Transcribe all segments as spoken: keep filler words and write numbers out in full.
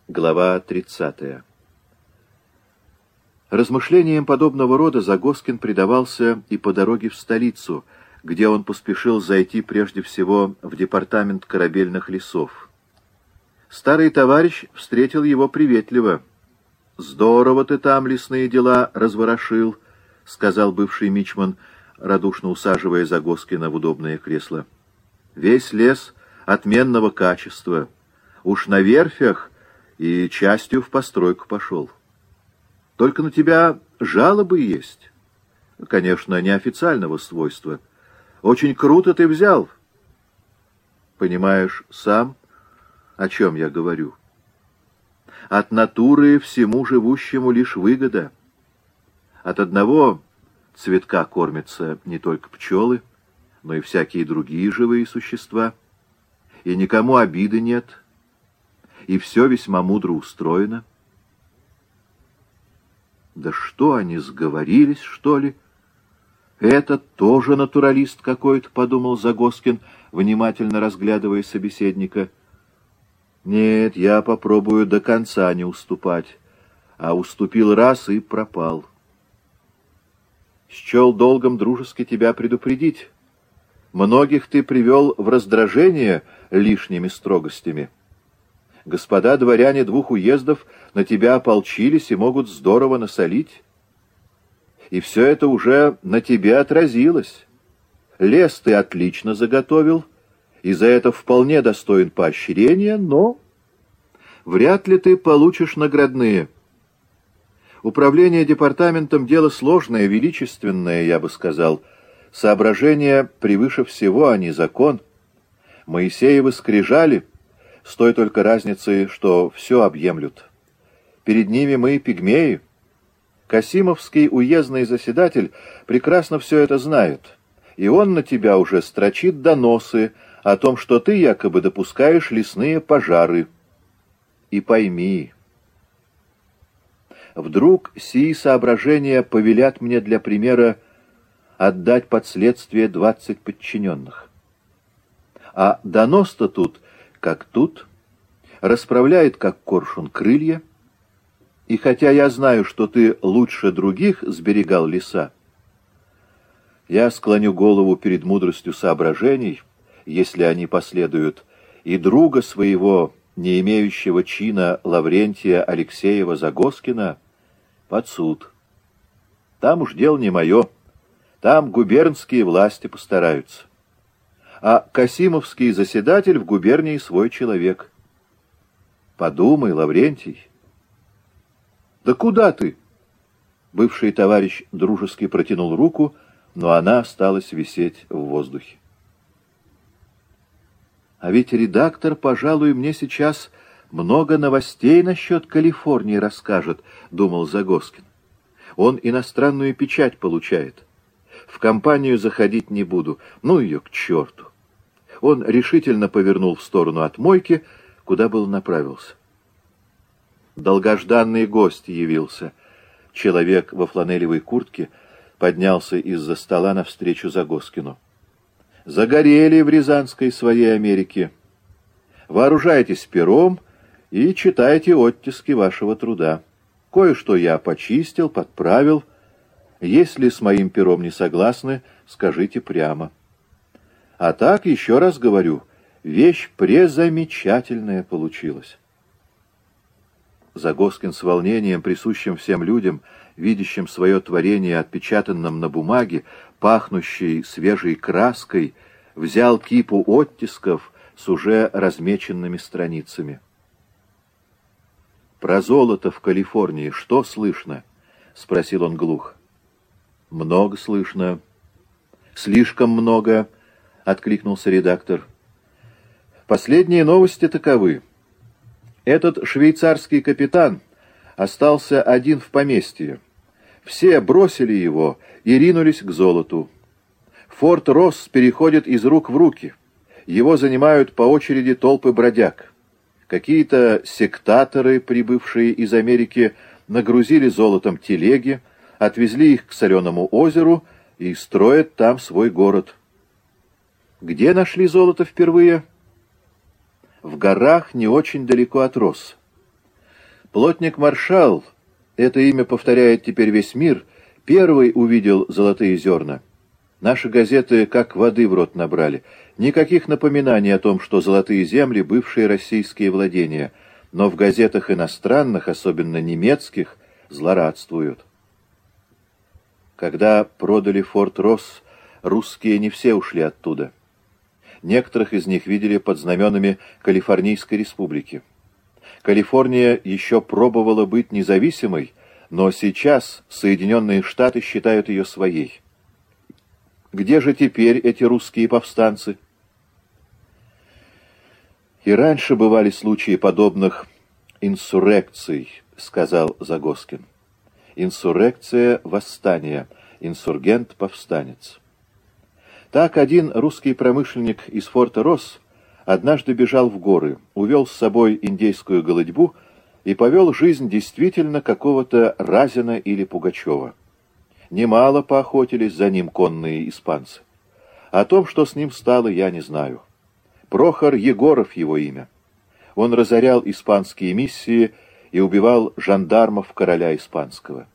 Глава тридцатая. Размышлениям подобного рода Загоскин предавался и по дороге в столицу, где он поспешил зайти прежде всего в департамент корабельных лесов. Старый товарищ встретил его приветливо. «Здорово ты там лесные дела разворошил», — сказал бывший мичман, радушно усаживая Загоскина в удобное кресло. «Весь лес отменного качества. Уж на верфях и частью в постройку пошел. Только на тебя жалобы есть. Конечно, неофициального свойства. Очень круто ты взял. Понимаешь сам, о чем я говорю? От натуры всему живущему лишь выгода. От одного цветка кормятся не только пчелы, но и всякие другие живые существа. И никому обиды нет, и все весьма мудро устроено. Да что они, сговорились, что ли? Этот тоже натуралист какой-то, подумал Загоскин, внимательно разглядывая собеседника. Нет, я попробую до конца не уступать, а уступил раз и пропал. Счел долгом дружески тебя предупредить. Многих ты привел в раздражение лишними строгостями. Господа дворяне двух уездов на тебя ополчились и могут здорово насолить. И все это уже на тебе отразилось. Лес ты отлично заготовил, и за это вполне достоин поощрения, но вряд ли ты получишь наградные. Управление департаментом — дело сложное, величественное, я бы сказал. Соображения превыше всего, а не закон. Моисеевы скрижали, с той только разницей, что все объемлют. Перед ними мы пигмеи. Касимовский уездный заседатель прекрасно все это знает, и он на тебя уже строчит доносы о том, что ты якобы допускаешь лесные пожары. И пойми, вдруг сии соображения повелят мне для примера отдать под следствие двадцать подчиненных. А донос-то тут как тут, расправляет, как коршун, крылья, и хотя я знаю, что ты лучше других сберегал леса, я склоню голову перед мудростью соображений, если они последуют, и друга своего, не имеющего чина Лаврентия Алексеева Загоскина, под суд. Там уж дело не мое, там губернские власти постараются. А касимовский заседатель в губернии свой человек. Подумай, Лаврентий. Да куда ты? Бывший товарищ дружески протянул руку, но она осталась висеть в воздухе. А ведь редактор, пожалуй, мне сейчас много новостей насчет Калифорнии расскажет, думал Загоскин. Он иностранную печать получает. В компанию заходить не буду, ну ее к черту. Он решительно повернул в сторону от мойки, куда был направился. Долгожданный гость явился. Человек во фланелевой куртке поднялся из-за стола навстречу Загоскину. Загорели в Рязанской своей Америке. Вооружайтесь пером и читайте оттиски вашего труда. Кое-что я почистил, подправил. Если с моим пером не согласны, скажите прямо. А так, еще раз говорю, вещь презамечательная получилась. Загоскин с волнением, присущим всем людям, видящим свое творение отпечатанным на бумаге, пахнущей свежей краской, взял кипу оттисков с уже размеченными страницами. «Про золото в Калифорнии что слышно?» — спросил он глухо. «Много слышно. Слишком много», — откликнулся редактор. «Последние новости таковы. Этот швейцарский капитан остался один в поместье. Все бросили его и ринулись к золоту. Форт Росс переходит из рук в руки. Его занимают по очереди толпы бродяг. Какие-то сектаторы, прибывшие из Америки, нагрузили золотом телеги, отвезли их к Соленому озеру и строят там свой город. Где нашли золото впервые? В горах не очень далеко от Росса. Плотник-маршал, это имя повторяет теперь весь мир, первый увидел золотые зерна. Наши газеты как воды в рот набрали. Никаких напоминаний о том, что золотые земли — бывшие российские владения, но в газетах иностранных, особенно немецких, злорадствуют. Когда продали Форт Росс, русские не все ушли оттуда. Некоторых из них видели под знаменами Калифорнийской республики. Калифорния еще пробовала быть независимой, но сейчас Соединенные Штаты считают ее своей. Где же теперь эти русские повстанцы? И раньше бывали случаи подобных инсуррекций, сказал Загоскин. Инсуррекция — восстание, инсургент — повстанец. Так один русский промышленник из форта Росс однажды бежал в горы, увел с собой индейскую голодьбу и повел жизнь действительно какого-то Разина или Пугачева. Немало поохотились за ним конные испанцы. О том, что с ним стало, я не знаю. Прохор Егоров его имя. Он разорял испанские миссии и убивал жандармов короля испанского.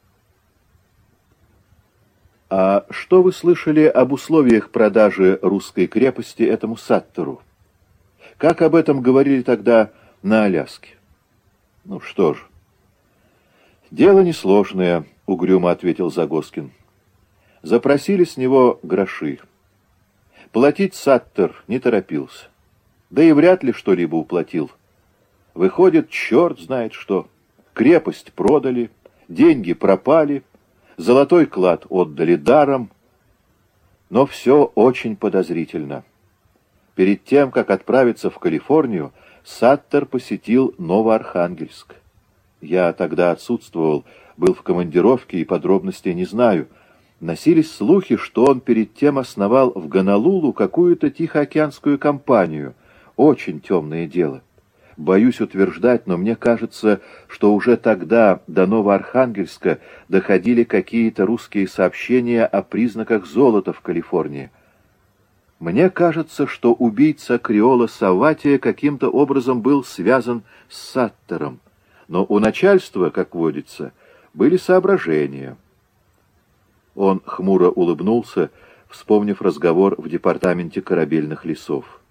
А что вы слышали об условиях продажи русской крепости этому Саттеру? Как об этом говорили тогда на Аляске? Ну что ж, дело несложное, угрюмо ответил Загоскин. Запросили с него гроши. Платить Саттер не торопился. Да и вряд ли что-либо уплатил. Выходит, черт знает что. Крепость продали, деньги пропали, золотой клад отдали даром. Но все очень подозрительно. Перед тем, как отправиться в Калифорнию, Саттер посетил Новоархангельск. Я тогда отсутствовал, был в командировке и подробностей не знаю. Носились слухи, что он перед тем основал в Гонолулу какую-то тихоокеанскую компанию. Очень темное дело. Боюсь утверждать, но мне кажется, что уже тогда до Новоархангельска доходили какие-то русские сообщения о признаках золота в Калифорнии. Мне кажется, что убийца креола Саватия каким-то образом был связан с Саттером, но у начальства, как водится, были соображения. Он хмуро улыбнулся, вспомнив разговор в департаменте корабельных лесов.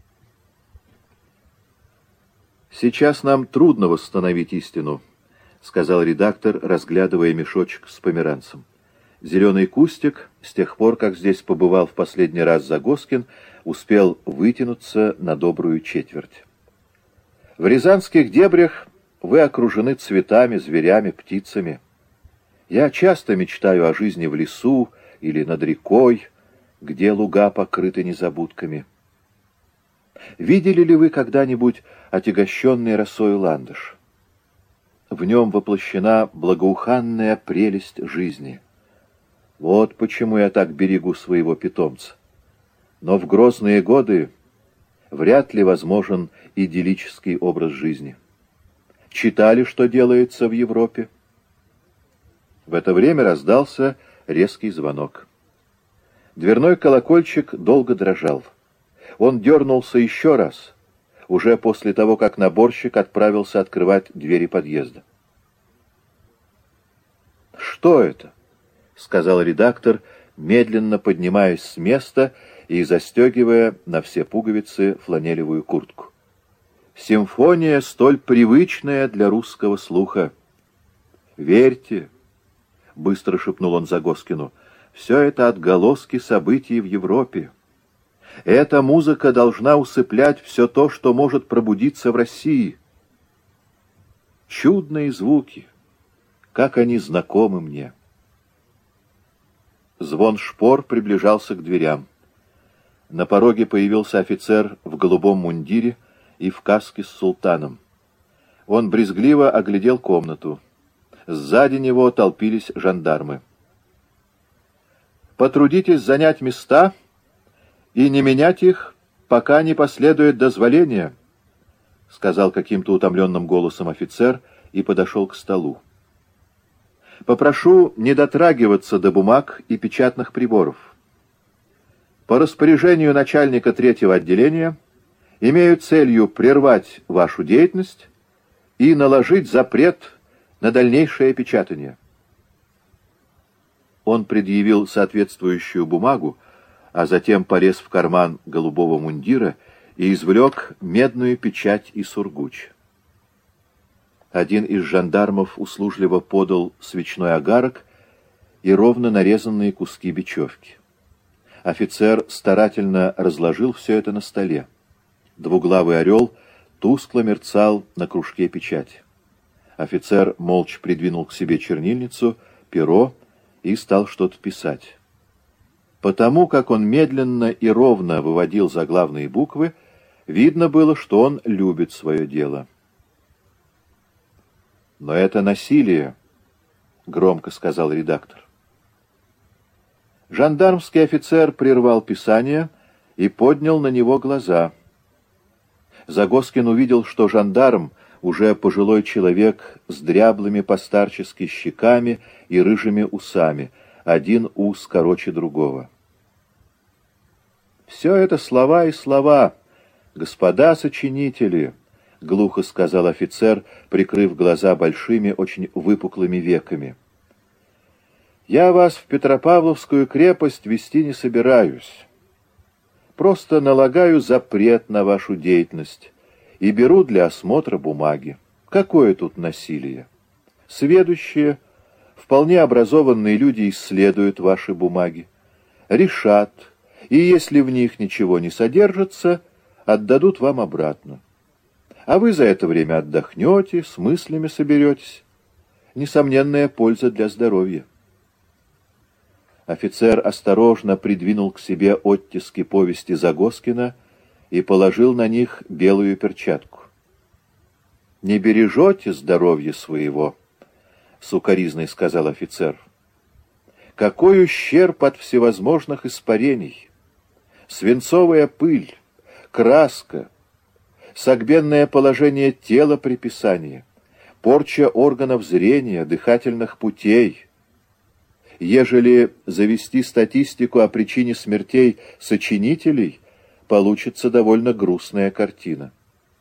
«Сейчас нам трудно восстановить истину», — сказал редактор, разглядывая мешочек с померанцем. Зеленый кустик, с тех пор, как здесь побывал в последний раз Загоскин, успел вытянуться на добрую четверть. В рязанских дебрях вы окружены цветами, зверями, птицами. Я часто мечтаю о жизни в лесу или над рекой, где луга покрыты незабудками. Видели ли вы когда-нибудь отягощенный росою ландыш? В нем воплощена благоуханная прелесть жизни. Вот почему я так берегу своего питомца. Но в грозные годы вряд ли возможен идиллический образ жизни. Читали, что делается в Европе? В это время раздался резкий звонок. Дверной колокольчик долго дрожал. Он дернулся еще раз, уже после того, как наборщик отправился открывать двери подъезда. «Что это?» — сказал редактор, медленно поднимаясь с места и застегивая на все пуговицы фланелевую куртку. «Симфония, столь привычная для русского слуха. Верьте, — быстро шепнул он Загоскину, — все это отголоски событий в Европе. Эта музыка должна усыплять все то, что может пробудиться в России. Чудные звуки, как они знакомы мне». Звон шпор приближался к дверям. На пороге появился офицер в голубом мундире и в каске с султаном. Он брезгливо оглядел комнату. Сзади него толпились жандармы. «Потрудитесь занять места и не менять их, пока не последует дозволение», — сказал каким-то утомленным голосом офицер и подошел к столу. «Попрошу не дотрагиваться до бумаг и печатных приборов. По распоряжению начальника третьего отделения имею целью прервать вашу деятельность и наложить запрет на дальнейшее печатание». Он предъявил соответствующую бумагу, а затем полез в карман голубого мундира и извлек медную печать и сургуч. Один из жандармов услужливо подал свечной огарок и ровно нарезанные куски бечевки. Офицер старательно разложил все это на столе. Двуглавый орел тускло мерцал на кружке печати. Офицер молча придвинул к себе чернильницу, перо и стал что-то писать. Потому как он медленно и ровно выводил заглавные буквы, видно было, что он любит свое дело. «Но это насилие», — громко сказал редактор. Жандармский офицер прервал писание и поднял на него глаза. Загоскин увидел, что жандарм уже пожилой человек с дряблыми постарчески щеками и рыжими усами, один ус короче другого. «Все это слова и слова, господа сочинители», — глухо сказал офицер, прикрыв глаза большими, очень выпуклыми веками. «Я вас в Петропавловскую крепость вести не собираюсь. Просто налагаю запрет на вашу деятельность и беру для осмотра бумаги. Какое тут насилие? Сведущие, вполне образованные люди исследуют ваши бумаги, решат, и если в них ничего не содержится, отдадут вам обратно. А вы за это время отдохнете, с мыслями соберетесь. Несомненная польза для здоровья». Офицер осторожно придвинул к себе оттиски повести Загоскина и положил на них белую перчатку. «Не бережете здоровье своего», — с укоризной сказал офицер. «Какой ущерб от всевозможных испарений! Свинцовая пыль, краска, согбенное положение тела при писании, порча органов зрения, дыхательных путей. Ежели завести статистику о причине смертей сочинителей, получится довольно грустная картина».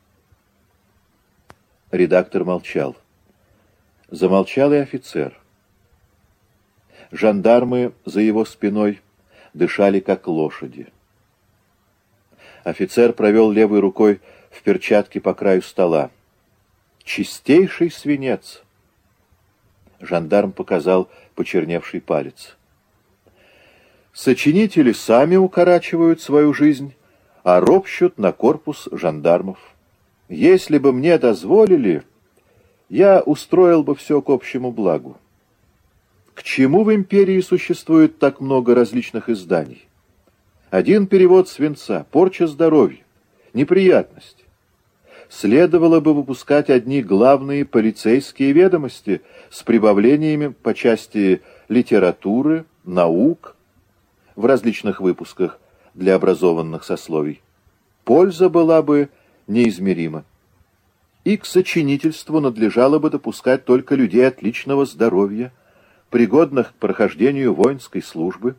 Редактор молчал. Замолчал и офицер. Жандармы за его спиной дышали, как лошади. Офицер провел левой рукой в перчатке по краю стола. «Чистейший свинец!» Жандарм показал почерневший палец. «Сочинители сами укорачивают свою жизнь, а ропщут на корпус жандармов. Если бы мне дозволили, я устроил бы все к общему благу. К чему в империи существует так много различных изданий? Один перевод свинца, порча здоровья, неприятность. Следовало бы выпускать одни главные полицейские ведомости с прибавлениями по части литературы, наук в различных выпусках для образованных сословий. Польза была бы неизмерима. И к сочинительству надлежало бы допускать только людей отличного здоровья, пригодных к прохождению воинской службы.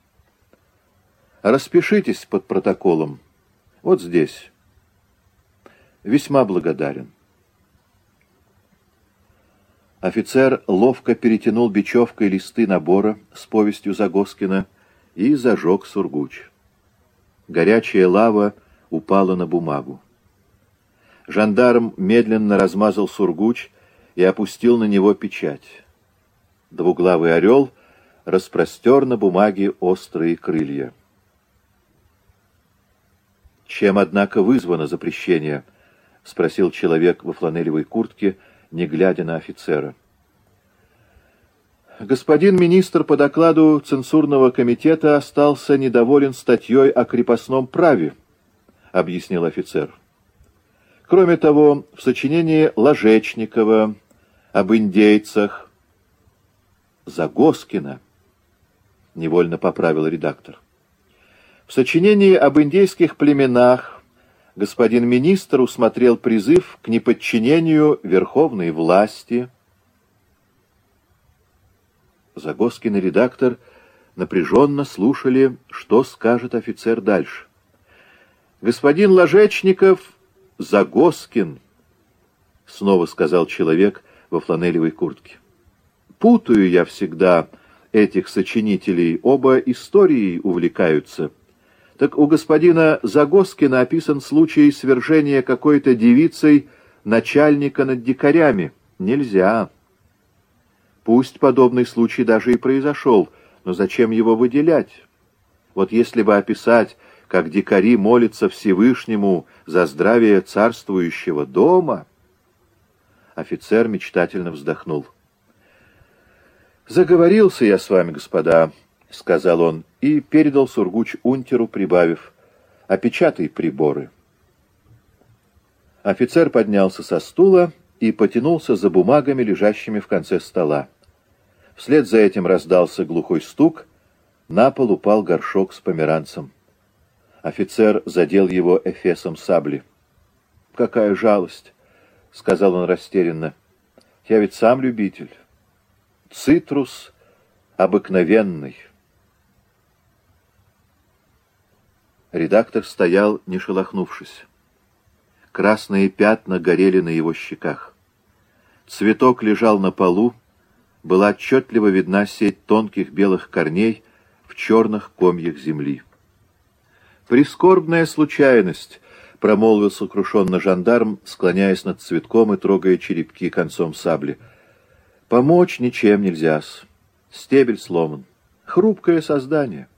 Распишитесь под протоколом. Вот здесь. Весьма благодарен». Офицер ловко перетянул бечевкой листы набора с повестью Загоскина и зажег сургуч. Горячая лава упала на бумагу. Жандарм медленно размазал сургуч и опустил на него печать. Двуглавый орел распростер на бумаге острые крылья. «Чем, однако, вызвано запрещение?» — спросил человек во фланелевой куртке, не глядя на офицера. «Господин министр по докладу цензурного комитета остался недоволен статьей о крепостном праве», — объяснил офицер. «Кроме того, в сочинении Ложечникова об индейцах...» «Загоскина», — невольно поправил редактор. «В сочинении об индейских племенах господин министр усмотрел призыв к неподчинению верховной власти». Загоскин и редактор напряженно слушали, что скажет офицер дальше. «Господин Ложечников, Загоскин», — снова сказал человек во фланелевой куртке. Путаю я всегда этих сочинителей, оба историей увлекаются. Так у господина Загоскина описан случай свержения какой-то девицей начальника над дикарями. Нельзя. Пусть подобный случай даже и произошел, но зачем его выделять? Вот если бы описать, как дикари молятся Всевышнему за здравие царствующего дома... Офицер мечтательно вздохнул. «Заговорился я с вами, господа», — сказал он, и передал сургуч унтеру, прибавив: «Опечатай приборы». Офицер поднялся со стула и потянулся за бумагами, лежащими в конце стола. Вслед за этим раздался глухой стук, на пол упал горшок с померанцем. Офицер задел его эфесом сабли. «Какая жалость!» — сказал он растерянно. «Я ведь сам любитель. Цитрус обыкновенный». Редактор стоял, не шелохнувшись. Красные пятна горели на его щеках. Цветок лежал на полу, была отчетливо видна сеть тонких белых корней в черных комьях земли. «Прискорбная случайность», — промолвил сокрушенно жандарм, склоняясь над цветком и трогая черепки концом сабли. «Помочь ничем нельзя-с. Стебель сломан. Хрупкое создание».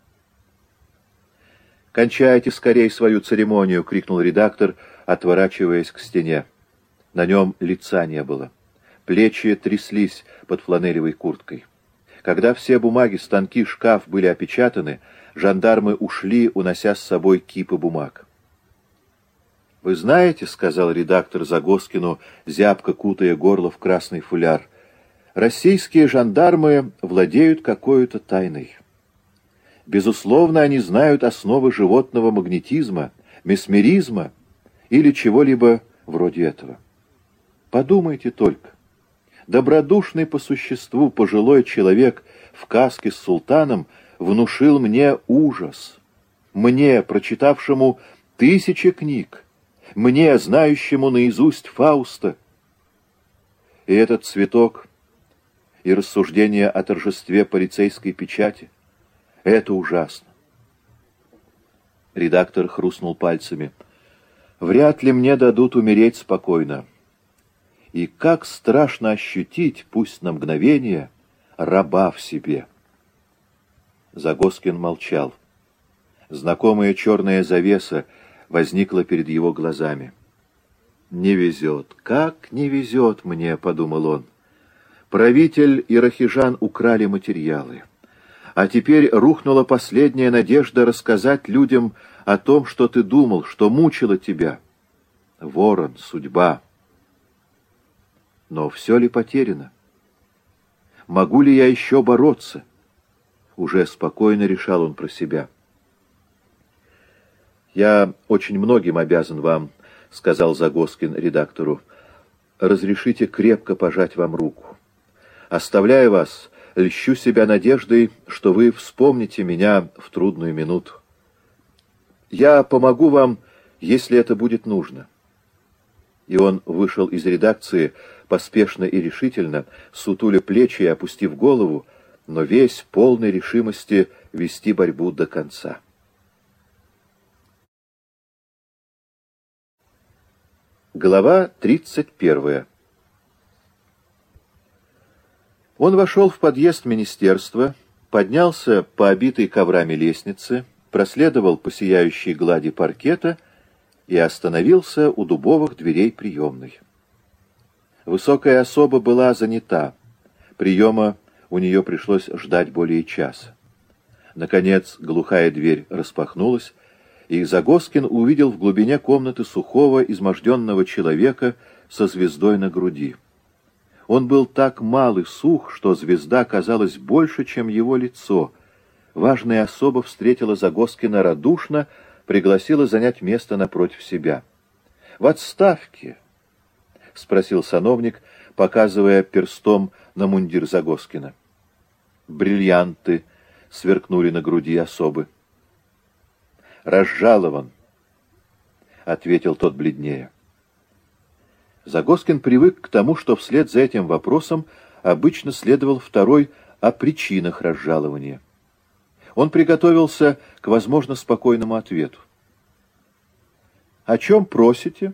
«Кончайте скорей свою церемонию!» — крикнул редактор, отворачиваясь к стене. На нем лица не было. Плечи тряслись под фланелевой курткой. Когда все бумаги, станки, шкаф были опечатаны, жандармы ушли, унося с собой кипы бумаг. «Вы знаете, — сказал редактор Загоскину, зябко кутая горло в красный фуляр, — российские жандармы владеют какой-то тайной. Безусловно, они знают основы животного магнетизма, месмеризма или чего-либо вроде этого. Подумайте только. Добродушный по существу пожилой человек в каске с султаном внушил мне ужас. Мне, прочитавшему тысячи книг, мне, знающему наизусть Фауста. И этот цветок, и рассуждение о торжестве полицейской печати — это ужасно». Редактор хрустнул пальцами. «Вряд ли мне дадут умереть спокойно. И как страшно ощутить, пусть на мгновение, раба в себе». Загоскин молчал. Знакомая черная завеса возникла перед его глазами. «Не везет, как не везет мне», — подумал он. «Правитель и Рахижан украли материалы. А теперь рухнула последняя надежда рассказать людям о том, что ты думал, что мучило тебя. Ворон, судьба. Но все ли потеряно? Могу ли я еще бороться?» Уже спокойно решал он про себя. «Я очень многим обязан вам», — сказал Загоскин редактору. «Разрешите крепко пожать вам руку. Оставляя вас, льщу себя надеждой, что вы вспомните меня в трудную минуту. Я помогу вам, если это будет нужно». И он вышел из редакции поспешно и решительно, сутуля плечи и опустив голову, но весь полной решимости вести борьбу до конца. Глава тридцать первая. Он вошел в подъезд министерства, поднялся по обитой коврами лестнице, проследовал по сияющей глади паркета и остановился у дубовых дверей приемной. Высокая особа была занята. Приема у нее пришлось ждать более часа. Наконец глухая дверь распахнулась, и Загоскин увидел в глубине комнаты сухого, изможденного человека со звездой на груди. Он был так мал и сух, что звезда казалась больше, чем его лицо. Важная особа встретила Загоскина радушно, пригласила занять место напротив себя. — В отставке? — спросил сановник, показывая перстом на мундир Загоскина. Бриллианты сверкнули на груди особы. «Разжалован», — ответил тот бледнее. Загоскин привык к тому, что вслед за этим вопросом обычно следовал второй о причинах разжалования. Он приготовился к, возможно, спокойному ответу. «О чем просите?»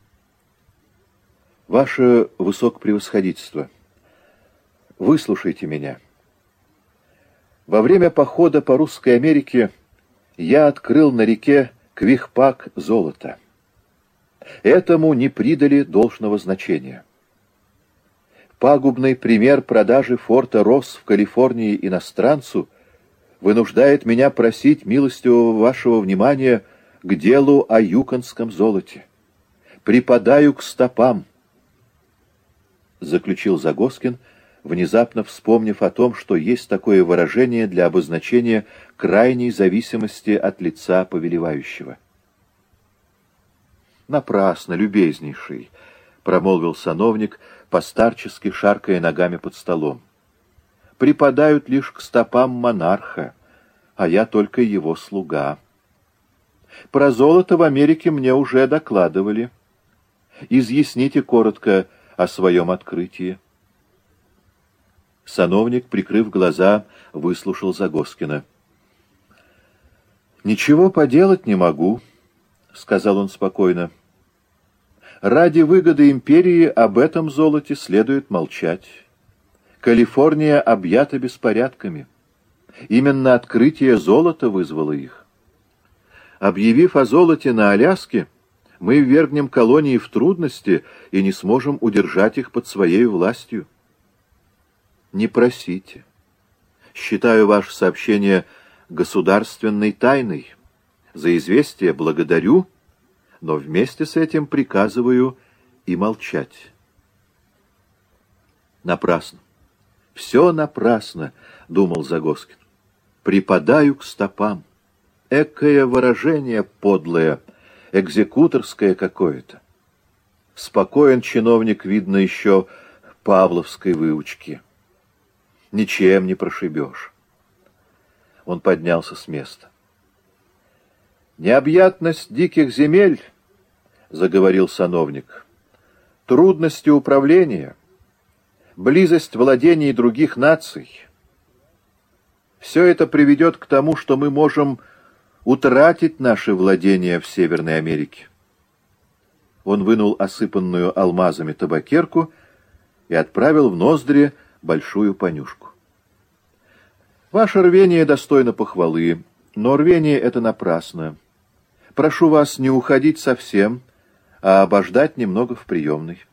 «Ваше высокопревосходительство, выслушайте меня. Во время похода по Русской Америке я открыл на реке Квихпак золото. Этому не придали должного значения. Пагубный пример продажи форта Росс в Калифорнии иностранцу вынуждает меня просить милостивого вашего внимания к делу о юконском золоте. Припадаю к стопам», — заключил Загоскин, внезапно вспомнив о том, что есть такое выражение для обозначения крайней зависимости от лица повелевающего. «Напрасно, любезнейший», — промолвил сановник, постарчески шаркая ногами под столом. «Припадают лишь к стопам монарха, а я только его слуга. Про золото в Америке мне уже докладывали. Изъясните коротко о своем открытии». Сановник, прикрыв глаза, выслушал Загоскина. «Ничего поделать не могу», — сказал он спокойно. «Ради выгоды империи об этом золоте следует молчать. Калифорния объята беспорядками. Именно открытие золота вызвало их. Объявив о золоте на Аляске, мы ввергнем колонии в трудности и не сможем удержать их под своей властью. Не просите. Считаю ваше сообщение государственной тайной. За известие благодарю, но вместе с этим приказываю и молчать». Напрасно. Все напрасно, — думал Загоскин. Припадаю к стопам. Экое выражение подлое, экзекуторское какое-то. Спокоен чиновник, видно, еще павловской выучки. Ничем не прошибешь. Он поднялся с места. «Необъятность диких земель, — заговорил сановник, — трудности управления, близость владений других наций — все это приведет к тому, что мы можем утратить наши владения в Северной Америке». Он вынул осыпанную алмазами табакерку и отправил в ноздри большую понюшку. «Ваше рвение достойно похвалы, но рвение это напрасно. Прошу вас не уходить совсем, а обождать немного в приемной».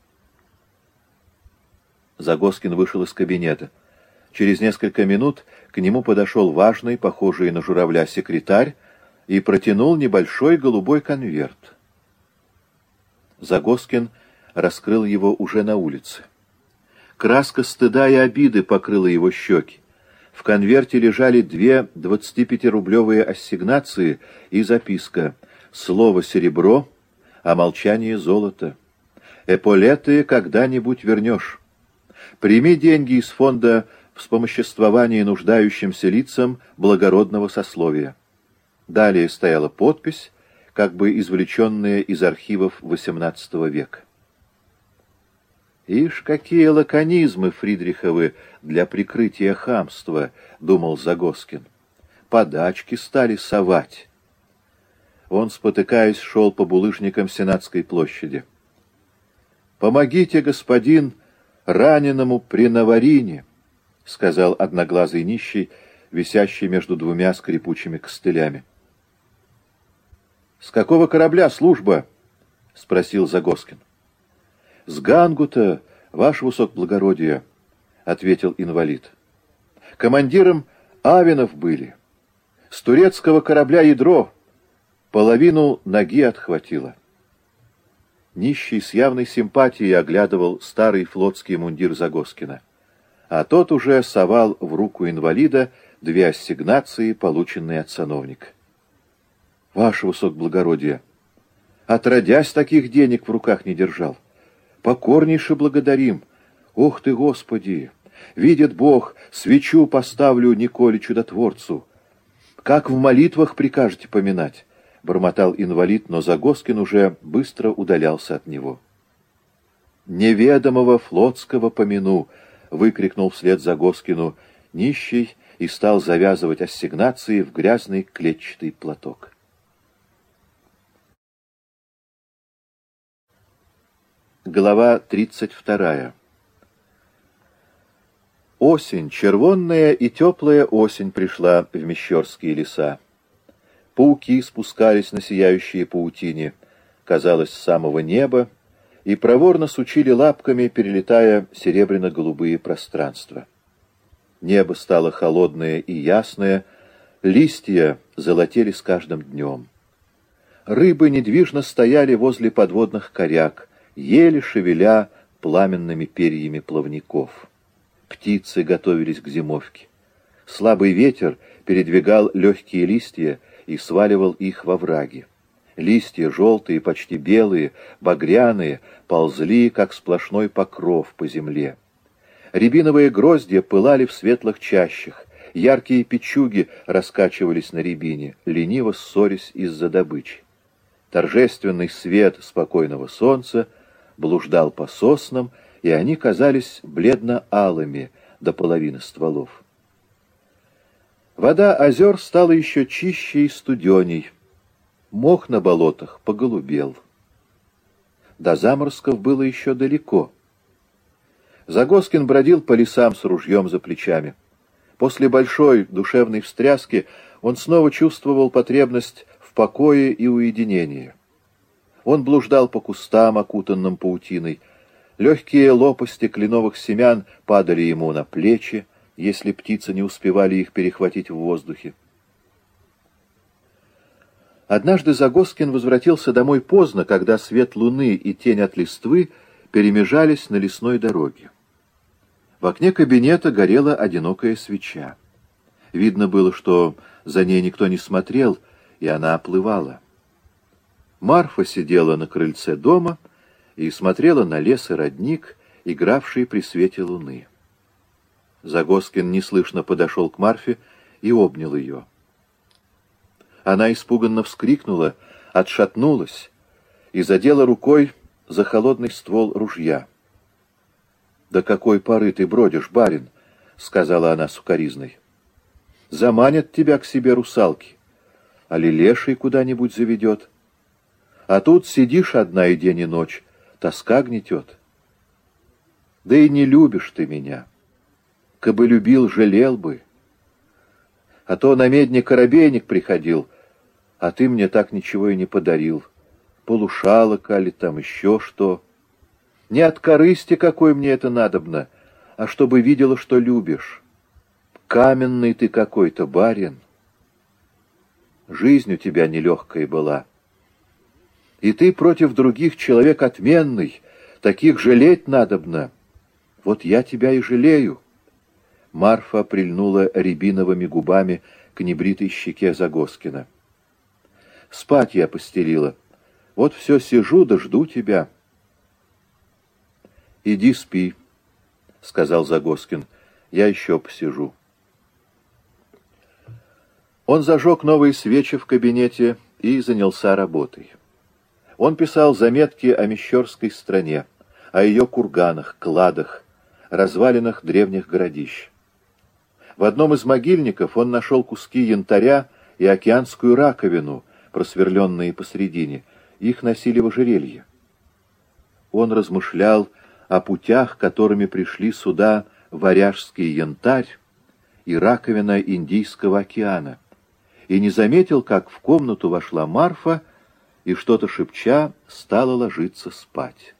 Загоскин вышел из кабинета. Через несколько минут к нему подошел важный, похожий на журавля, секретарь и протянул небольшой голубой конверт. Загоскин раскрыл его уже на улице. Краска стыда и обиды покрыла его щеки. В конверте лежали две двадцатипятирублевые ассигнации и записка: «Слово серебро, а молчание золото. Эполеты когда-нибудь вернешь. Прими деньги из фонда вспомоществования нуждающимся лицам благородного сословия». Далее стояла подпись, как бы извлеченная из архивов восемнадцатого века. «Ишь, какие лаконизмы Фридриховы для прикрытия хамства», — думал Загоскин. «Подачки стали совать». Он, спотыкаясь, шел по булыжникам Сенатской площади. «Помогите, господин, раненому при Наварине», — сказал одноглазый нищий, висящий между двумя скрипучими костылями. «С какого корабля служба?» — спросил Загоскин. «С Гангута, ваше высокоблагородие», — ответил инвалид. «Командиром Авинов были. С турецкого корабля ядро половину ноги отхватило». Нищий с явной симпатией оглядывал старый флотский мундир Загоскина, а тот уже совал в руку инвалида две ассигнации, полученные от сановника. «Ваше высокоблагородие, отродясь таких денег в руках не держал. Покорнейше благодарим. Ох ты, Господи! Видит Бог, свечу поставлю Николе Чудотворцу. Как в молитвах прикажете поминать?» — бормотал инвалид, но Загоскин уже быстро удалялся от него. неведомого флотского помяну!» — выкрикнул вслед Загоскину нищий и стал завязывать ассигнации в грязный клетчатый платок. Глава тридцать вторая. Осень, червонная и теплая осень пришла в Мещерские леса. Пауки спускались на сияющие паутине, казалось, с самого неба, и проворно сучили лапками, перелетая серебряно-голубые пространства. Небо стало холодное и ясное, листья золотели с каждым днем. Рыбы недвижно стояли возле подводных коряг, еле шевеля пламенными перьями плавников. Птицы готовились к зимовке. Слабый ветер передвигал легкие листья и сваливал их во враги. Листья, желтые, почти белые, багряные, ползли, как сплошной покров по земле. Рябиновые гроздья пылали в светлых чащах, яркие печуги раскачивались на рябине, лениво ссорясь из-за добычи. Торжественный свет спокойного солнца блуждал по соснам, и они казались бледно-алыми до половины стволов. Вода озер стала еще чище и студеней. Мох на болотах поголубел. До заморозков было еще далеко. Загоскин бродил по лесам с ружьем за плечами. После большой душевной встряски он снова чувствовал потребность в покое и уединении. Он блуждал по кустам, окутанным паутиной. Легкие лопасти кленовых семян падали ему на плечи, если птицы не успевали их перехватить в воздухе. Однажды Загоскин возвратился домой поздно, когда свет луны и тень от листвы перемежались на лесной дороге. В окне кабинета горела одинокая свеча. Видно было, что за ней никто не смотрел, и она оплывала. Марфа сидела на крыльце дома и смотрела на лес и родник, игравший при свете луны. Загоскин неслышно подошел к Марфе и обнял ее. Она испуганно вскрикнула, отшатнулась и задела рукой за холодный ствол ружья. «До какой поры ты бродишь, барин?» — сказала она сукоризной. «Заманят тебя к себе русалки, али леший куда-нибудь заведет. А тут сидишь одна и день и ночь, тоска гнетет. Да и не любишь ты меня. Кабы любил, жалел бы. А то на медне коробейник приходил, а ты мне так ничего и не подарил. Полушалок, али там еще что. Не от корысти какой мне это надобно, а чтобы видела, что любишь. Каменный ты какой-то, барин. Жизнь у тебя нелегкая была. И ты против других человек отменный, таких жалеть надобно. Вот я тебя и жалею». Марфа прильнула рябиновыми губами к небритой щеке Загоскина. «Спать я постелила. Вот все сижу да жду тебя». «Иди спи», — сказал Загоскин, — «я еще посижу». Он зажег новые свечи в кабинете и занялся работой. Он писал заметки о Мещерской стране, о ее курганах, кладах, развалинах древних городищ. В одном из могильников он нашел куски янтаря и океанскую раковину, просверленные посредине. Их носили в ожерелье. Он размышлял о путях, которыми пришли сюда варяжский янтарь и раковина Индийского океана, и не заметил, как в комнату вошла Марфа и, что-то шепча, стала ложиться спать.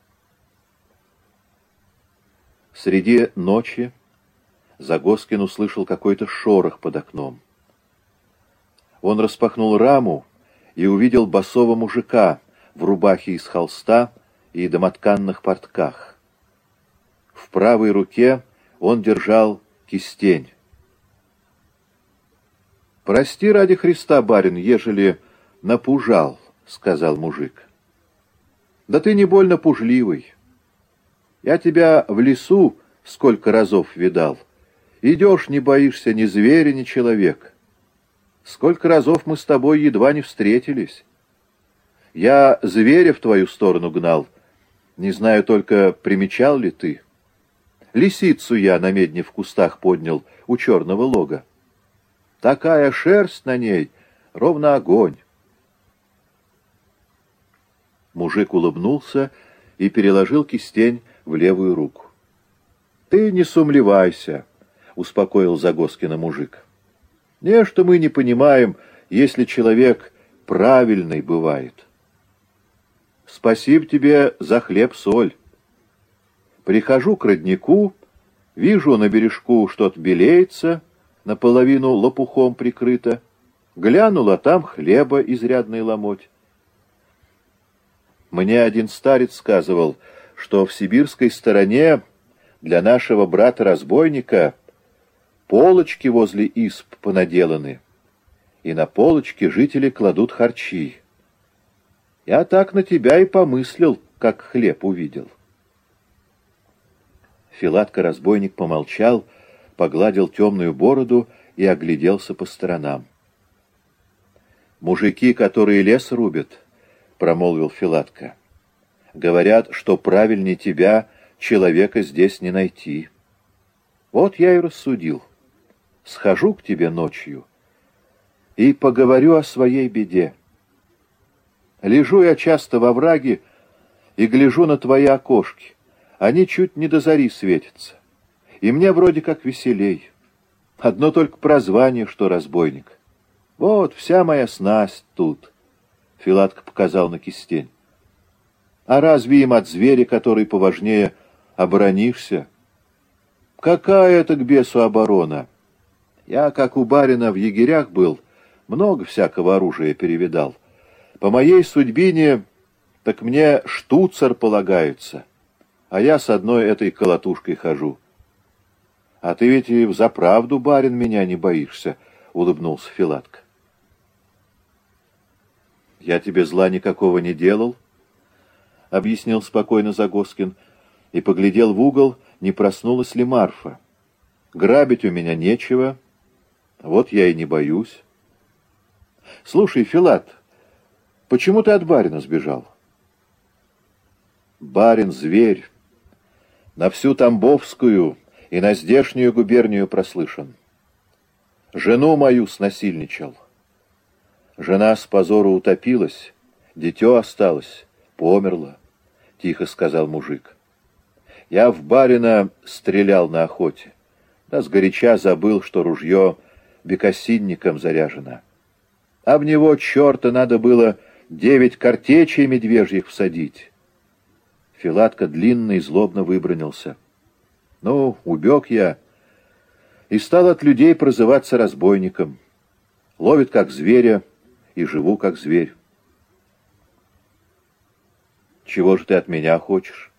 Среди ночи Загоскин услышал какой-то шорох под окном. Он распахнул раму и увидел босого мужика в рубахе из холста и домотканных портках. В правой руке он держал кистень. «Прости ради Христа, барин, ежели напужал», — сказал мужик. «Да ты не больно пужливый. Я тебя в лесу сколько разов видал. Идешь, не боишься ни зверя, ни человека. Сколько разов мы с тобой едва не встретились. Я зверя в твою сторону гнал, Не знаю только, примечал ли ты. Лисицу я на медне в кустах поднял у черного лога. Такая шерсть на ней, ровно огонь. Мужик улыбнулся и переложил кистень в левую руку. — Ты не сумлевайся, — успокоил Загоскина мужик. — Не, что мы не понимаем, если человек правильный бывает. Спасибо тебе за хлеб-соль. Прихожу к роднику, вижу на бережку что-то белеется, наполовину лопухом прикрыто. Глянул, а там хлеба изрядный ломоть. Мне один старец сказывал, что в сибирской стороне для нашего брата-разбойника полочки возле изб понаделаны, и на полочки жители кладут харчи. Я так на тебя и помыслил, как хлеб увидел. Филатка-разбойник помолчал, погладил темную бороду и огляделся по сторонам. «Мужики, которые лес рубят, — промолвил Филатка, — говорят, что правильнее тебя человека здесь не найти. Вот я и рассудил. Схожу к тебе ночью и поговорю о своей беде. Лежу я часто во враге и гляжу на твои окошки. Они чуть не до зари светятся. И мне вроде как веселей. Одно только прозвание, что разбойник. Вот вся моя снасть тут. Филатка показал на кистень. А разве им от зверя, который поважнее, оборонишься? Какая это к бесу оборона? Я, как у барина в егерях был, много всякого оружия перевидал. По моей судьбине, так мне штуцер полагается, а я с одной этой колотушкой хожу. — А ты ведь и взаправду, барин, меня не боишься, — улыбнулся Филатка. — Я тебе зла никакого не делал, — объяснил спокойно Загоскин, и поглядел в угол, не проснулась ли Марфа. — Грабить у меня нечего, вот я и не боюсь. — Слушай, Филат, почему ты от барина сбежал? — Барин — зверь, на всю Тамбовскую и на здешнюю губернию прослышан. Жену мою снасильничал. Жена с позору утопилась, дитё осталось, померла, — тихо сказал мужик. Я в барина стрелял на охоте, да сгоряча забыл, что ружье бекасинником заряжено. А в него черта надо было девять картечей медвежьих всадить. Филатка длинно и злобно выбранился. Ну, убег я и стал от людей прозываться разбойником. Ловит как зверя и живу как зверь. Чего же ты от меня хочешь?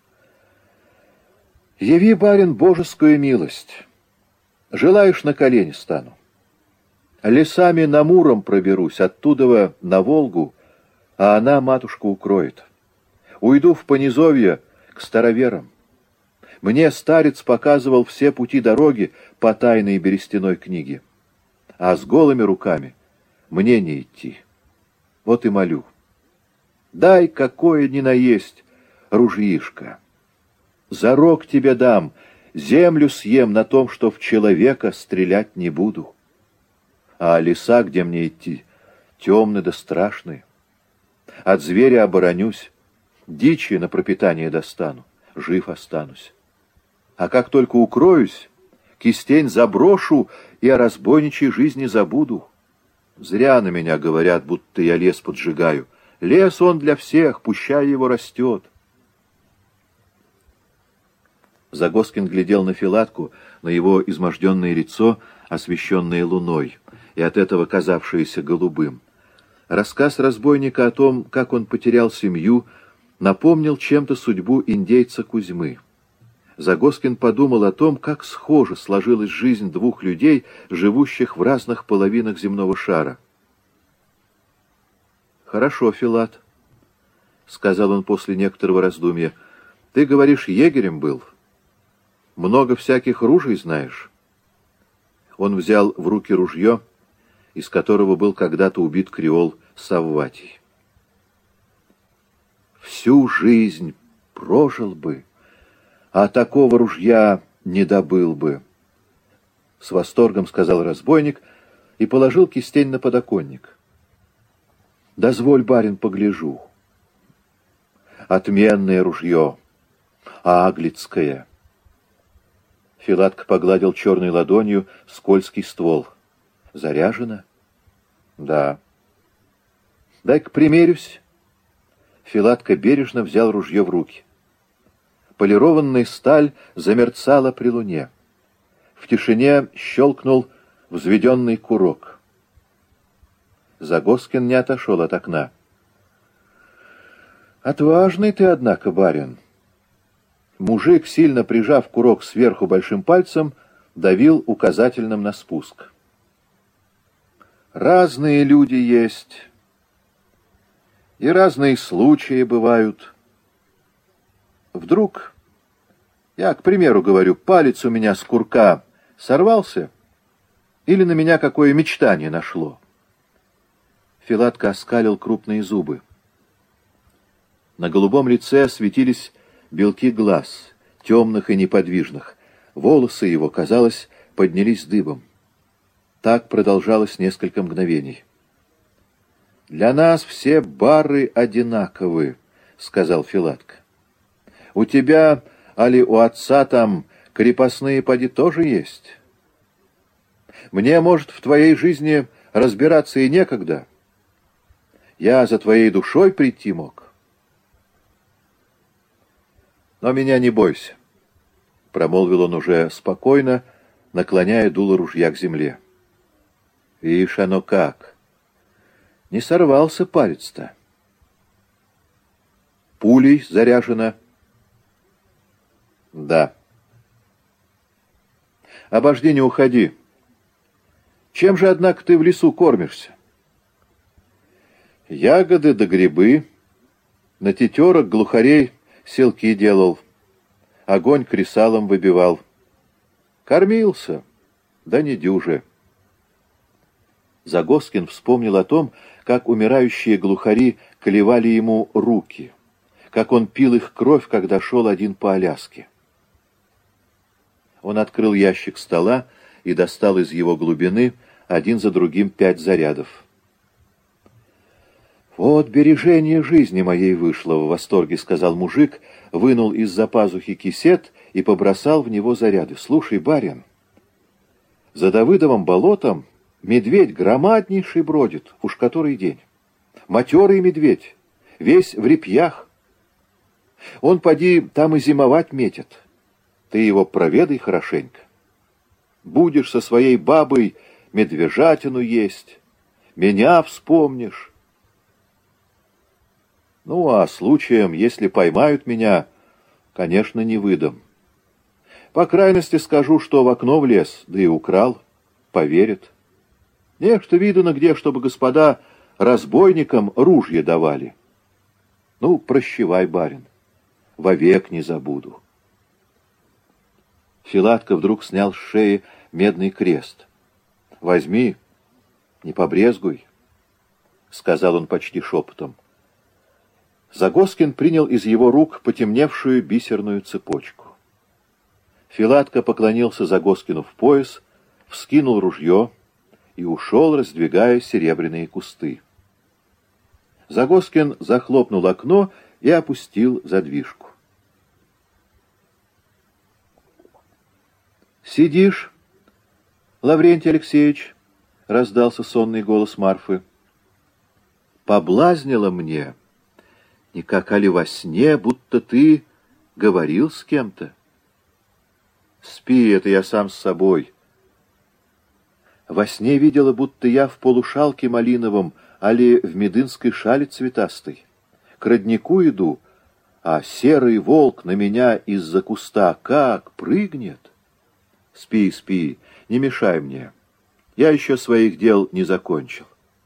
Яви, барин, божескую милость. Желаешь, на колени стану. Лесами на Муром проберусь, оттуда на Волгу, а она матушку укроет. Уйду в понизовье к староверам. Мне старец показывал все пути дороги по тайной берестяной книге. А с голыми руками мне не идти. Вот и молю. Дай какое ни наесть ружьишко. Зарок тебе дам, землю съем на том, что в человека стрелять не буду. А леса, где мне идти, темны да страшные. От зверя оборонюсь, дичи на пропитание достану, жив останусь. А как только укроюсь, кистень заброшу и о разбойничьей жизни забуду. Зря на меня говорят, будто я лес поджигаю. Лес он для всех, пущай его растет. Загоскин глядел на Филатку, на его изможденное лицо, освещенное луной, и от этого казавшееся голубым. Рассказ разбойника о том, как он потерял семью, напомнил чем-то судьбу индейца Кузьмы. Загоскин подумал о том, как схоже сложилась жизнь двух людей, живущих в разных половинах земного шара. «Хорошо, Филат», — сказал он после некоторого раздумья, — «ты, говоришь, егерем был? Много всяких ружей знаешь?» Он взял в руки ружье, из которого был когда-то убит креол Савватий. «Всю жизнь прожил бы, а такого ружья не добыл бы. С восторгом сказал разбойник и положил кистень на подоконник. Дозволь, барин, погляжу. Отменное ружье, аглицкое. Филатка погладил черной ладонью скользкий ствол. Заряжено? Да. Дай-ка примерюсь. Филатка бережно взял ружье в руки. Полированная сталь замерцала при луне. В тишине щелкнул взведенный курок. Загоскин не отошел от окна. «Отважный ты, однако, барин». Мужик, сильно прижав курок сверху большим пальцем, давил указательным на спуск. «Разные люди есть, и разные случаи бывают. Вдруг, я, к примеру, говорю, палец у меня с курка сорвался, или на меня какое мечтание нашло». Филатка оскалил крупные зубы. На голубом лице светились белки глаз, темных и неподвижных. Волосы его, казалось, поднялись дыбом. Так продолжалось несколько мгновений. «Для нас все бары одинаковы», — сказал Филатка. «У тебя, али у отца там, крепостные поди тоже есть? Мне, может, в твоей жизни разбираться и некогда. Я за твоей душой прийти мог. Но меня не бойся», — промолвил он уже спокойно, наклоняя дуло ружья к земле. «Ишь, оно как! Не сорвался палец-то. Пулей заряжена?» «Да». «Обожди, не уходи. Чем же, однако, ты в лесу кормишься?» «Ягоды да грибы, на тетерок, глухарей селки делал, огонь кресалом выбивал. Кормился, да не дюже». Загоскин вспомнил о том, как умирающие глухари клевали ему руки, как он пил их кровь, когда шел один по Аляске. Он открыл ящик стола и достал из его глубины один за другим пять зарядов. «Вот бережение жизни моей вышло», — в восторге сказал мужик, вынул из-за пазухи кисет и побросал в него заряды. «Слушай, барин, за Давыдовым болотом медведь громаднейший бродит, уж который день. Матерый медведь, весь в репьях. Он, поди, там и зимовать метит. Ты его проведай хорошенько. Будешь со своей бабой медвежатину есть, меня вспомнишь. Ну, а случаем, если поймают меня, конечно, не выдам. По крайности скажу, что в окно влез, да и украл, поверят. Нечто видано где, чтобы господа разбойникам ружья давали. Ну, прощавай, барин, вовек не забуду». Филатка вдруг снял с шеи медный крест. «Возьми, не побрезгуй», — сказал он почти шепотом. Загоскин принял из его рук потемневшую бисерную цепочку. Филатка поклонился Загоскину в пояс, вскинул ружье и ушел, раздвигая серебряные кусты. Загоскин захлопнул окно и опустил задвижку. «Сидишь, Лаврентий Алексеевич?» — раздался сонный голос Марфы. «Поблазнило мне, не как али во сне, будто ты говорил с кем-то». «Спи, это я сам с собой». «Во сне видела, будто я в полушалке малиновом, али в медынской шале цветастой. К роднику иду, а серый волк на меня из-за куста как прыгнет». «Спи, спи, не мешай мне. Я еще своих дел не закончил».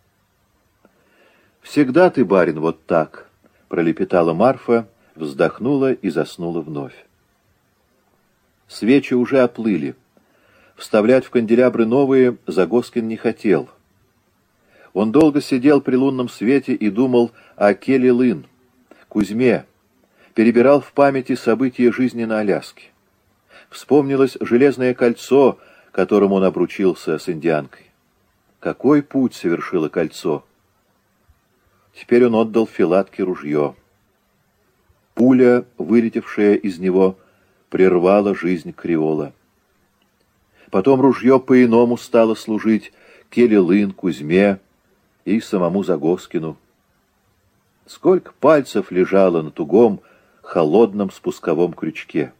«Всегда ты, барин, вот так», — пролепетала Марфа, вздохнула и заснула вновь. Свечи уже оплыли. Вставлять в канделябры новые Загоскин не хотел. Он долго сидел при лунном свете и думал о Келе-Лын, Кузьме, перебирал в памяти события жизни на Аляске. Вспомнилось железное кольцо, которым он обручился с индианкой. Какой путь совершило кольцо? Теперь он отдал Филатке ружье. Пуля, вылетевшая из него, прервала жизнь Креола. Потом ружье по-иному стало служить Келилын, Кузьме и самому Загоскину. Сколько пальцев лежало на тугом, холодном спусковом крючке.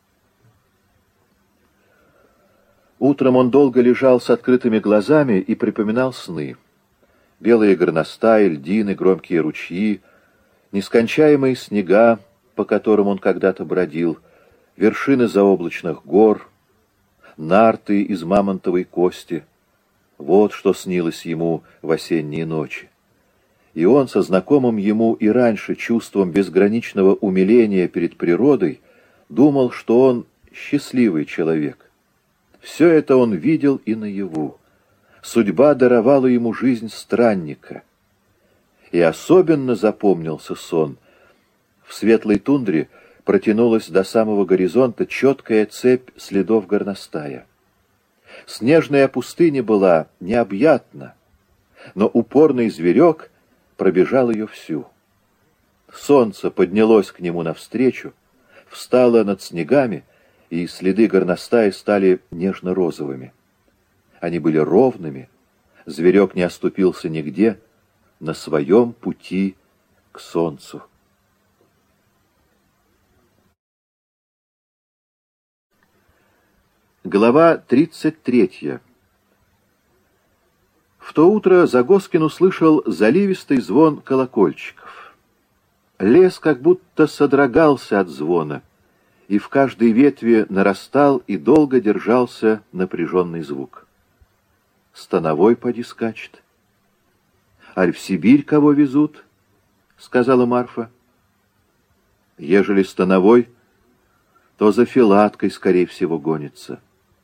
Утром он долго лежал с открытыми глазами и припоминал сны. Белые горностаи, льдины, громкие ручьи, нескончаемые снега, по которым он когда-то бродил, вершины заоблачных гор, нарты из мамонтовой кости. Вот что снилось ему в осенние ночи. И он со знакомым ему и раньше чувством безграничного умиления перед природой думал, что он счастливый человек. Все это он видел и наяву. Судьба даровала ему жизнь странника. И особенно запомнился сон. В светлой тундре протянулась до самого горизонта четкая цепь следов горностая. Снежная пустыня была необъятна, но упорный зверек пробежал ее всю. Солнце поднялось к нему навстречу, встало над снегами, и следы горностая стали нежно-розовыми. Они были ровными, зверек не оступился нигде, на своем пути к солнцу. Глава тридцать третья. В то утро Загоскин услышал заливистый звон колокольчиков. Лес как будто содрогался от звона, и в каждой ветви нарастал и долго держался напряженный звук. «Становой поди скачет». «Аль в Сибирь кого везут?» — сказала Марфа. «Ежели становой, то за Филаткой, скорее всего, гонится».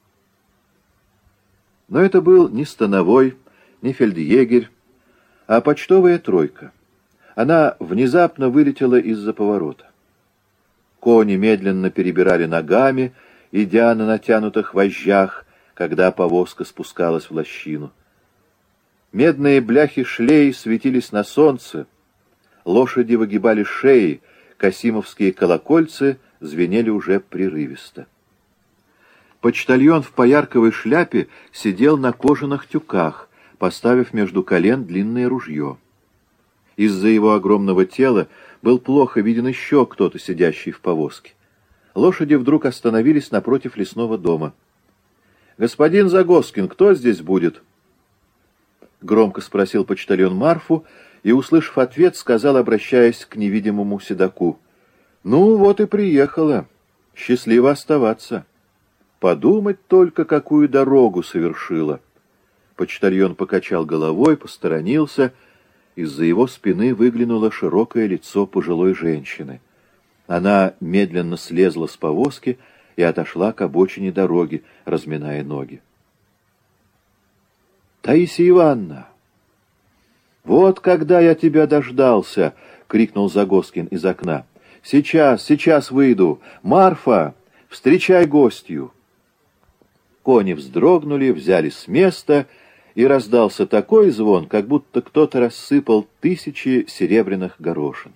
Но это был не становой, не фельдъегерь, а почтовая тройка. Она внезапно вылетела из-за поворота. Кони медленно перебирали ногами, идя на натянутых вожжах, когда повозка спускалась в лощину. Медные бляхи шлей светились на солнце, лошади выгибали шеи, касимовские колокольцы звенели уже прерывисто. Почтальон в поярковой шляпе сидел на кожаных тюках, поставив между колен длинное ружье. Из-за его огромного тела был плохо виден еще кто-то, сидящий в повозке. Лошади вдруг остановились напротив лесного дома. «Господин Загоскин, кто здесь будет?» Громко спросил почтальон Марфу и, услышав ответ, сказал, обращаясь к невидимому седоку: «Ну, вот и приехала. Счастливо оставаться. Подумать только, какую дорогу совершила». Почтальон покачал головой, посторонился. Из-за его спины выглянуло широкое лицо пожилой женщины. Она медленно слезла с повозки и отошла к обочине дороги, разминая ноги. «Таисия Ивановна! Вот когда я тебя дождался!» — крикнул Загоскин из окна. «Сейчас, сейчас выйду! Марфа, встречай гостью!» Кони вздрогнули, взяли с места, и раздался такой звон, как будто кто-то рассыпал тысячи серебряных горошин.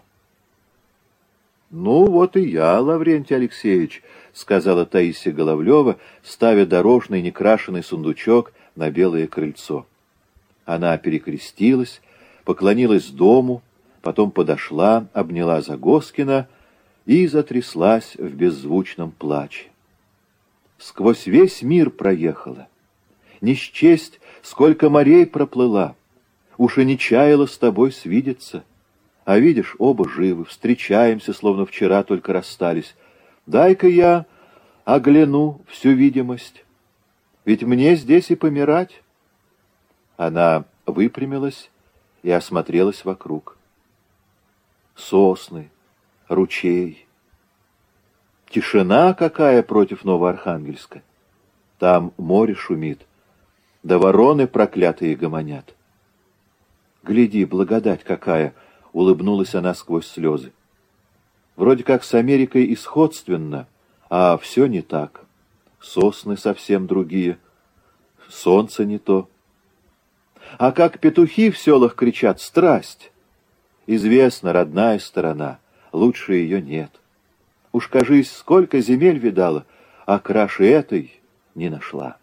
«Ну, вот и я, Лаврентий Алексеевич», — сказала Таисия Головлева, ставя дорожный некрашенный сундучок на белое крыльцо. Она перекрестилась, поклонилась дому, потом подошла, обняла Загоскина и затряслась в беззвучном плаче. Сквозь весь мир проехала. Не счесть, сколько морей проплыла. Уж и не чаяла с тобой свидеться. А видишь, оба живы, встречаемся, словно вчера только расстались. Дай-ка я огляну всю видимость. Ведь мне здесь и помирать. Она выпрямилась и осмотрелась вокруг. Сосны, ручей. Тишина какая против Новоархангельска. Там море шумит, да вороны проклятые гомонят. Гляди, благодать какая! — улыбнулась она сквозь слезы. Вроде как с Америкой и сходственно, а все не так. Сосны совсем другие, солнце не то. А как петухи в селах кричат: страсть! Известно, родная сторона, лучше ее нет. Уж, кажись, сколько земель видала, а краше этой не нашла.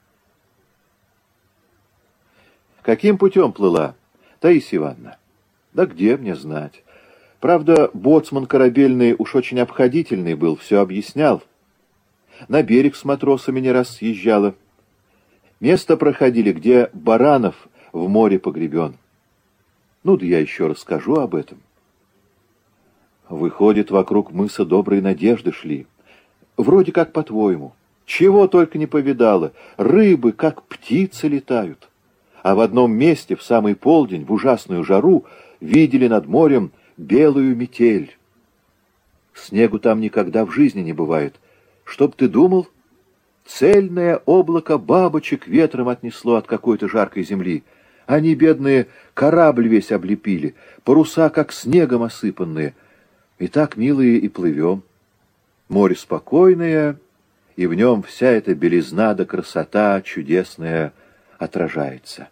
Каким путем плыла, Таисья Ивановна? Да где мне знать. Правда, боцман корабельный уж очень обходительный был, все объяснял. На берег с матросами не раз съезжала. Место проходили, где Баранов в море погребен. Ну да я еще расскажу об этом. Выходит, вокруг мыса Доброй Надежды шли. Вроде как по-твоему. Чего только не повидала. Рыбы, как птицы, летают. А в одном месте, в самый полдень, в ужасную жару, видели над морем белую метель. Снегу там никогда в жизни не бывает. Чтоб ты думал, цельное облако бабочек ветром отнесло от какой-то жаркой земли. Они, бедные, корабль весь облепили, паруса как снегом осыпанные. И так, милые, и плывем. Море спокойное, и в нем вся эта белизна да красота чудесная отражается.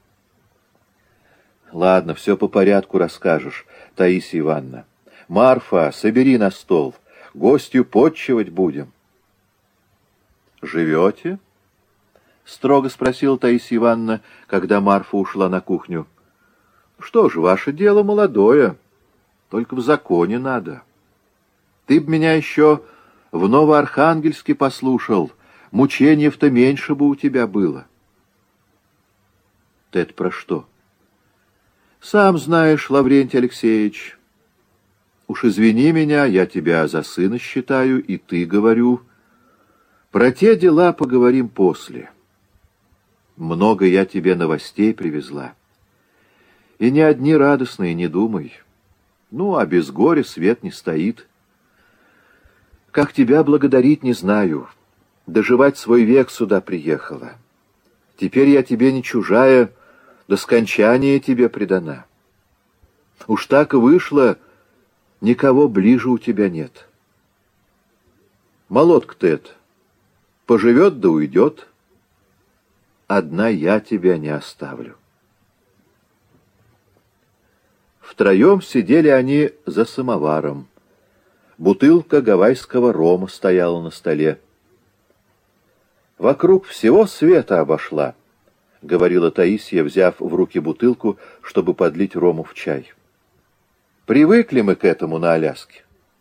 Ладно, все по порядку расскажешь, Таисья Ивановна. Марфа, собери на стол, гостью потчевать будем. «Живете?» — строго спросила Таисья Ивановна, когда Марфа ушла на кухню. «Что ж, ваше дело молодое, только в законе надо. Ты б меня еще в Новоархангельске послушал, мучений-то меньше бы у тебя было». «Ты это про что?» «Сам знаешь, Лаврентий Алексеевич. Уж извини меня, я тебя за сына считаю, и ты, говорю. Про те дела поговорим после. Много я тебе новостей привезла. И не одни радостные, не думай. Ну, а без горя свет не стоит. Как тебя благодарить, не знаю. Доживать свой век сюда приехала. Теперь я тебе не чужая, до скончания тебе предана. Уж так и вышло, никого ближе у тебя нет. Молодка-то это поживет да уйдет. Одна я тебя не оставлю. Втроем сидели они за самоваром. Бутылка гавайского рома стояла на столе. «Вокруг всего света обошла», — говорила Таисия, взяв в руки бутылку, чтобы подлить рому в чай. «Привыкли мы к этому на Аляске.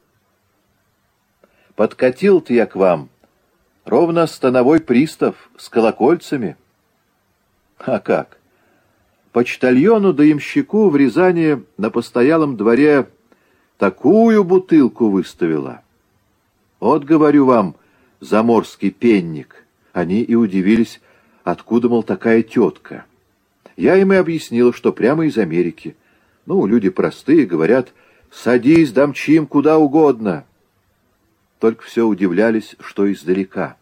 Подкатил-то я к вам, ровно становой пристав с колокольцами. А как? Почтальону да ямщику в Рязани на постоялом дворе такую бутылку выставила. Вот, говорю вам, заморский пенник». Они и удивились, откуда, мол, такая тетка. Я им и объяснила, что прямо из Америки. Ну, люди простые, говорят: «Садись, домчим куда угодно». Только все удивлялись, что издалека.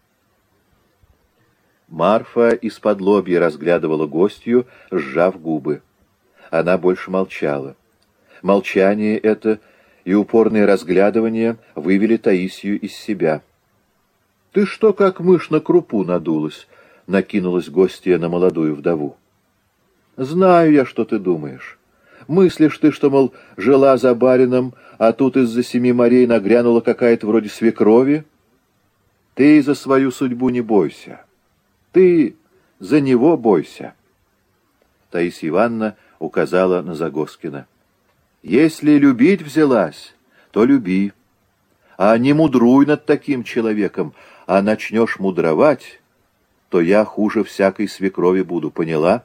Марфа из-под лобья разглядывала гостью, сжав губы. Она больше молчала. Молчание это и упорное разглядывание вывели Таисию из себя. «Ты что, как мышь на крупу надулась?» — накинулась гостья на молодую вдову. «Знаю я, что ты думаешь. Мыслишь ты, что, мол, жила за барином, а тут из-за семи морей нагрянула какая-то вроде свекрови? Ты за свою судьбу не бойся. Ты за него бойся». Таисья Ивановна указала на Загоскина. «Если любить взялась, то люби. А не мудруй над таким человеком, а начнешь мудровать, то я хуже всякой свекрови буду, поняла?»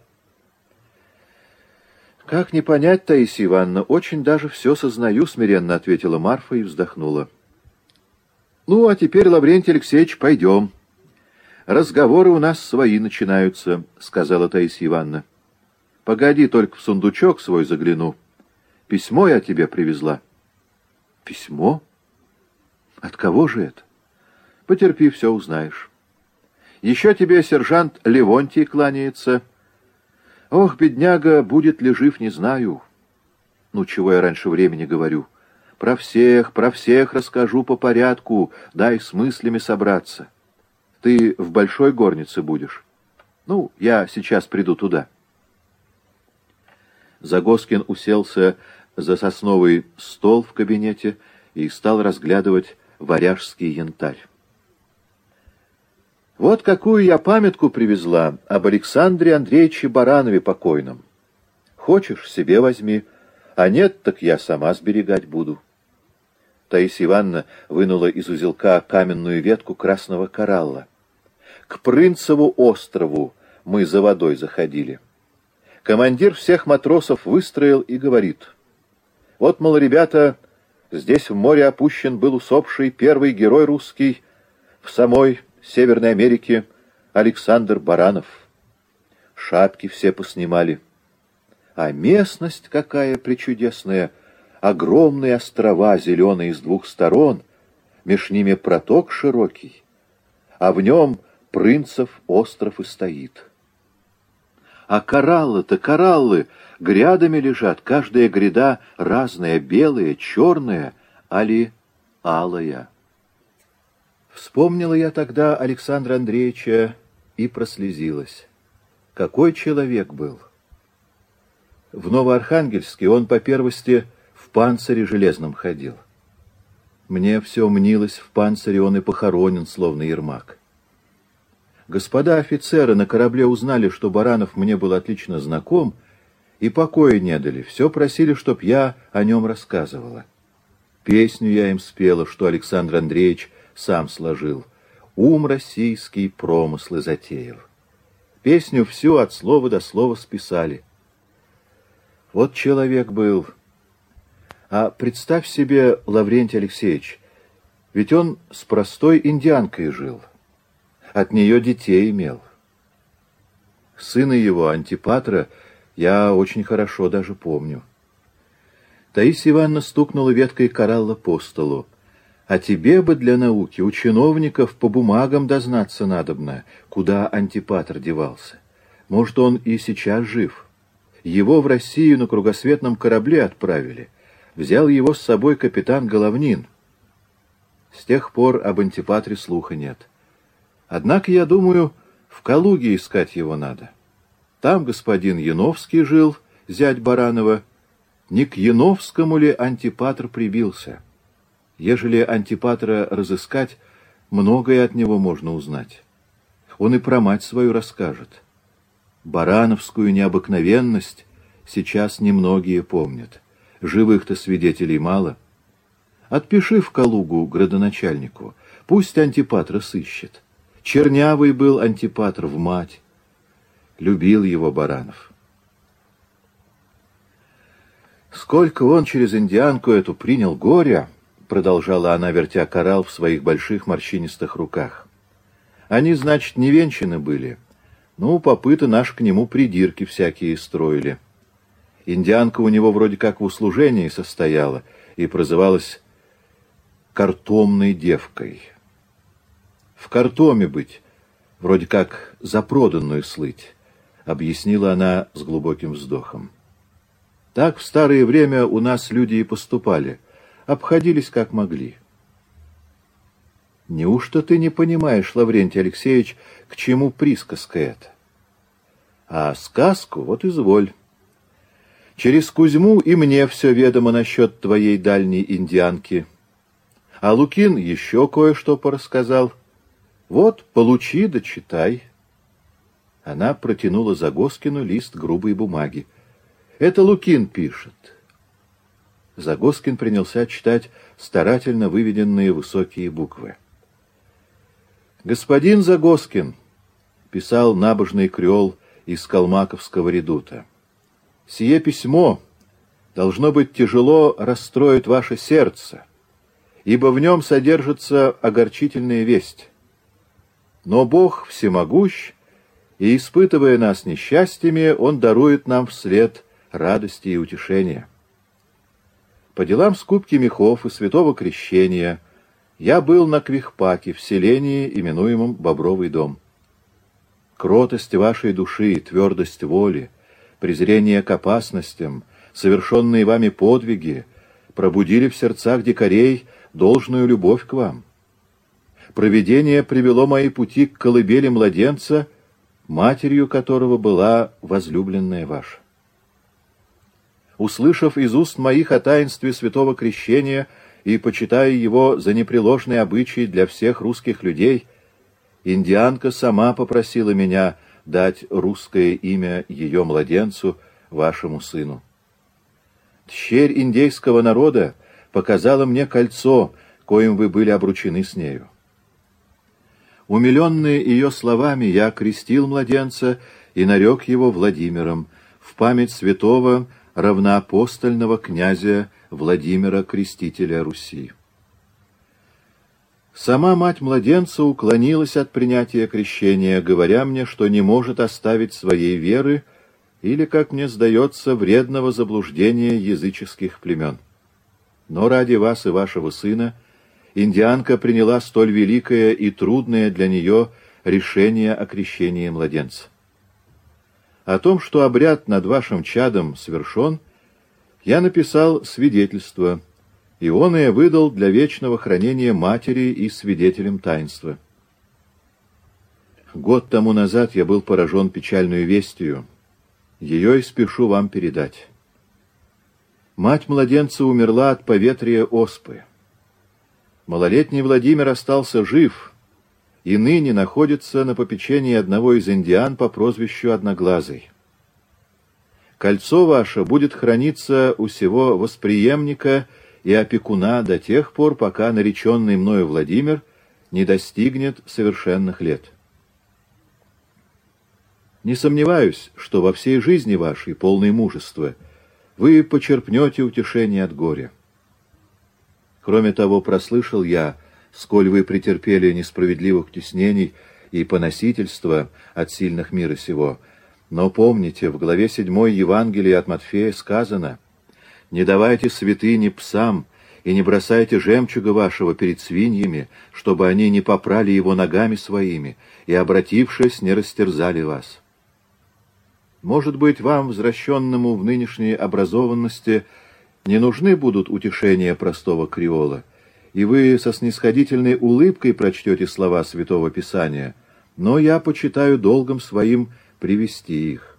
«Как не понять, Таисья Ивановна, очень даже все сознаю», — смиренно ответила Марфа и вздохнула. «Ну, а теперь, Лаврентий Алексеевич, пойдем. Разговоры у нас свои начинаются», — сказала Таисья Ивановна. «Погоди, только в сундучок свой загляну. Письмо я тебе привезла». «Письмо? От кого же это?» «Потерпи, все узнаешь. Еще тебе сержант Левонтий кланяется. Ох, бедняга, будет ли жив, не знаю. Ну, чего я раньше времени говорю. Про всех, про всех расскажу по порядку, дай с мыслями собраться. Ты в большой горнице будешь? Ну, я сейчас приду туда. Загоскин уселся за сосновый стол в кабинете и стал разглядывать варяжский янтарь. Вот какую я памятку привезла об Александре Андреевиче Баранове покойном. Хочешь, себе возьми, а нет, так я сама сберегать буду. Таисия Ивановна вынула из узелка каменную ветку красного коралла. К Прынцеву острову мы за водой заходили. Командир всех матросов выстроил и говорит: вот, мол, ребята, здесь в море опущен был усопший первый герой русский в самой Северной Америке Александр Баранов. Шапки все поснимали. А местность какая пречудесная! Огромные острова, зеленые с двух сторон, меж ними проток широкий, а в нем Прынцев остров и стоит. А кораллы-то, кораллы, грядами лежат, каждая гряда разная, белая, черная, али алая. Вспомнила я тогда Александра Андреевича и прослезилась. Какой человек был! В Новоархангельске он по первости в панцире железном ходил. Мне все мнилось, в панцире он и похоронен, словно Ермак. Господа офицеры на корабле узнали, что Баранов мне был отлично знаком, и покоя не дали, все просили, чтоб я о нем рассказывала. Песню я им спела, что Александр Андреевич сам сложил. Ум российский промыслы затеял. Песню всю от слова до слова списали. Вот человек был. А представь себе, Лаврентий Алексеевич, ведь он с простой индианкой жил. От нее детей имел. Сына его, Антипатра, я очень хорошо даже помню. Таисия Ивановна стукнула веткой коралла по столу. А тебе бы для науки у чиновников по бумагам дознаться надобно, куда Антипатр девался. Может, он и сейчас жив. Его в Россию на кругосветном корабле отправили. Взял его с собой капитан Головнин. С тех пор об Антипатре слуха нет. Однако, я думаю, в Калуге искать его надо. Там господин Яновский жил, зять Баранова. Не к Яновскому ли Антипатр прибился? Ежели Антипатра разыскать, многое от него можно узнать. Он и про мать свою расскажет. Барановскую необыкновенность сейчас немногие помнят. Живых-то свидетелей мало. Отпиши в Калугу градоначальнику, пусть Антипатра сыщет. Чернявый был Антипатр в мать. Любил его Баранов. Сколько он через индианку эту принял горя, продолжала она, вертя коралл в своих больших морщинистых руках. Они, значит, не венчаны были. Ну, попыты наши к нему придирки всякие строили. Индианка у него вроде как в услужении состояла и прозывалась картомной девкой. В картоме быть, вроде как за проданную слыть, объяснила она с глубоким вздохом. Так в старое время у нас люди и поступали, обходились как могли. Неужто ты не понимаешь, Лаврентий Алексеевич, к чему присказка эта? А сказку вот изволь. Через Кузьму и мне все ведомо насчет твоей дальней индианки. А Лукин еще кое-что порассказал. Вот, получи да читай. Она протянула Загоскину лист грубой бумаги. Это Лукин пишет. Загоскин принялся читать старательно выведенные высокие буквы. «Господин Загоскин», — писал набожный креол из калмаковского редута, — «сие письмо должно быть тяжело расстроит ваше сердце, ибо в нем содержится огорчительная весть. Но Бог всемогущ, и, испытывая нас несчастьями, Он дарует нам вслед радости и утешения. По делам скупки мехов и святого крещения я был на Квихпаке, в селении, именуемом Бобровый дом. Кротость вашей души, твердость воли, презрение к опасностям, совершенные вами подвиги пробудили в сердцах дикарей должную любовь к вам. Провидение привело мои пути к колыбели младенца, матерью которого была возлюбленная ваша. Услышав из уст моих о таинстве святого крещения и почитая его за непреложный обычай для всех русских людей, индианка сама попросила меня дать русское имя ее младенцу, вашему сыну. Тщерь индейского народа показала мне кольцо, коим вы были обручены с нею. Умиленный ее словами, я крестил младенца и нарек его Владимиром в память святого равноапостольного князя Владимира Крестителя Руси. Сама мать младенца уклонилась от принятия крещения, говоря мне, что не может оставить своей веры или, как мне сдается, вредного заблуждения языческих племен. Но ради вас и вашего сына индианка приняла столь великое и трудное для нее решение о крещении младенца. О том, что обряд над вашим чадом совершен, я написал свидетельство, и он и выдал для вечного хранения матери и свидетелем таинства. Год тому назад я был поражен печальную вестью, ее и спешу вам передать. Мать младенца умерла от поветрия оспы. Малолетний Владимир остался жив и ныне находится на попечении одного из индиан по прозвищу Одноглазый. Кольцо ваше будет храниться у сего восприемника и опекуна до тех пор, пока нареченный мною Владимир не достигнет совершенных лет. Не сомневаюсь, что во всей жизни вашей, полной мужества, вы почерпнете утешение от горя. Кроме того, прослышал я, сколь вы претерпели несправедливых теснений и поносительства от сильных мира сего. Но помните, в главе седьмой Евангелия от Матфея сказано: «Не давайте святыни псам и не бросайте жемчуга вашего перед свиньями, чтобы они не попрали его ногами своими и, обратившись, не растерзали вас». Может быть, вам, возвращенному в нынешней образованности, не нужны будут утешения простого креола, и вы со снисходительной улыбкой прочтете слова Святого Писания, но я почитаю долгом своим привести их.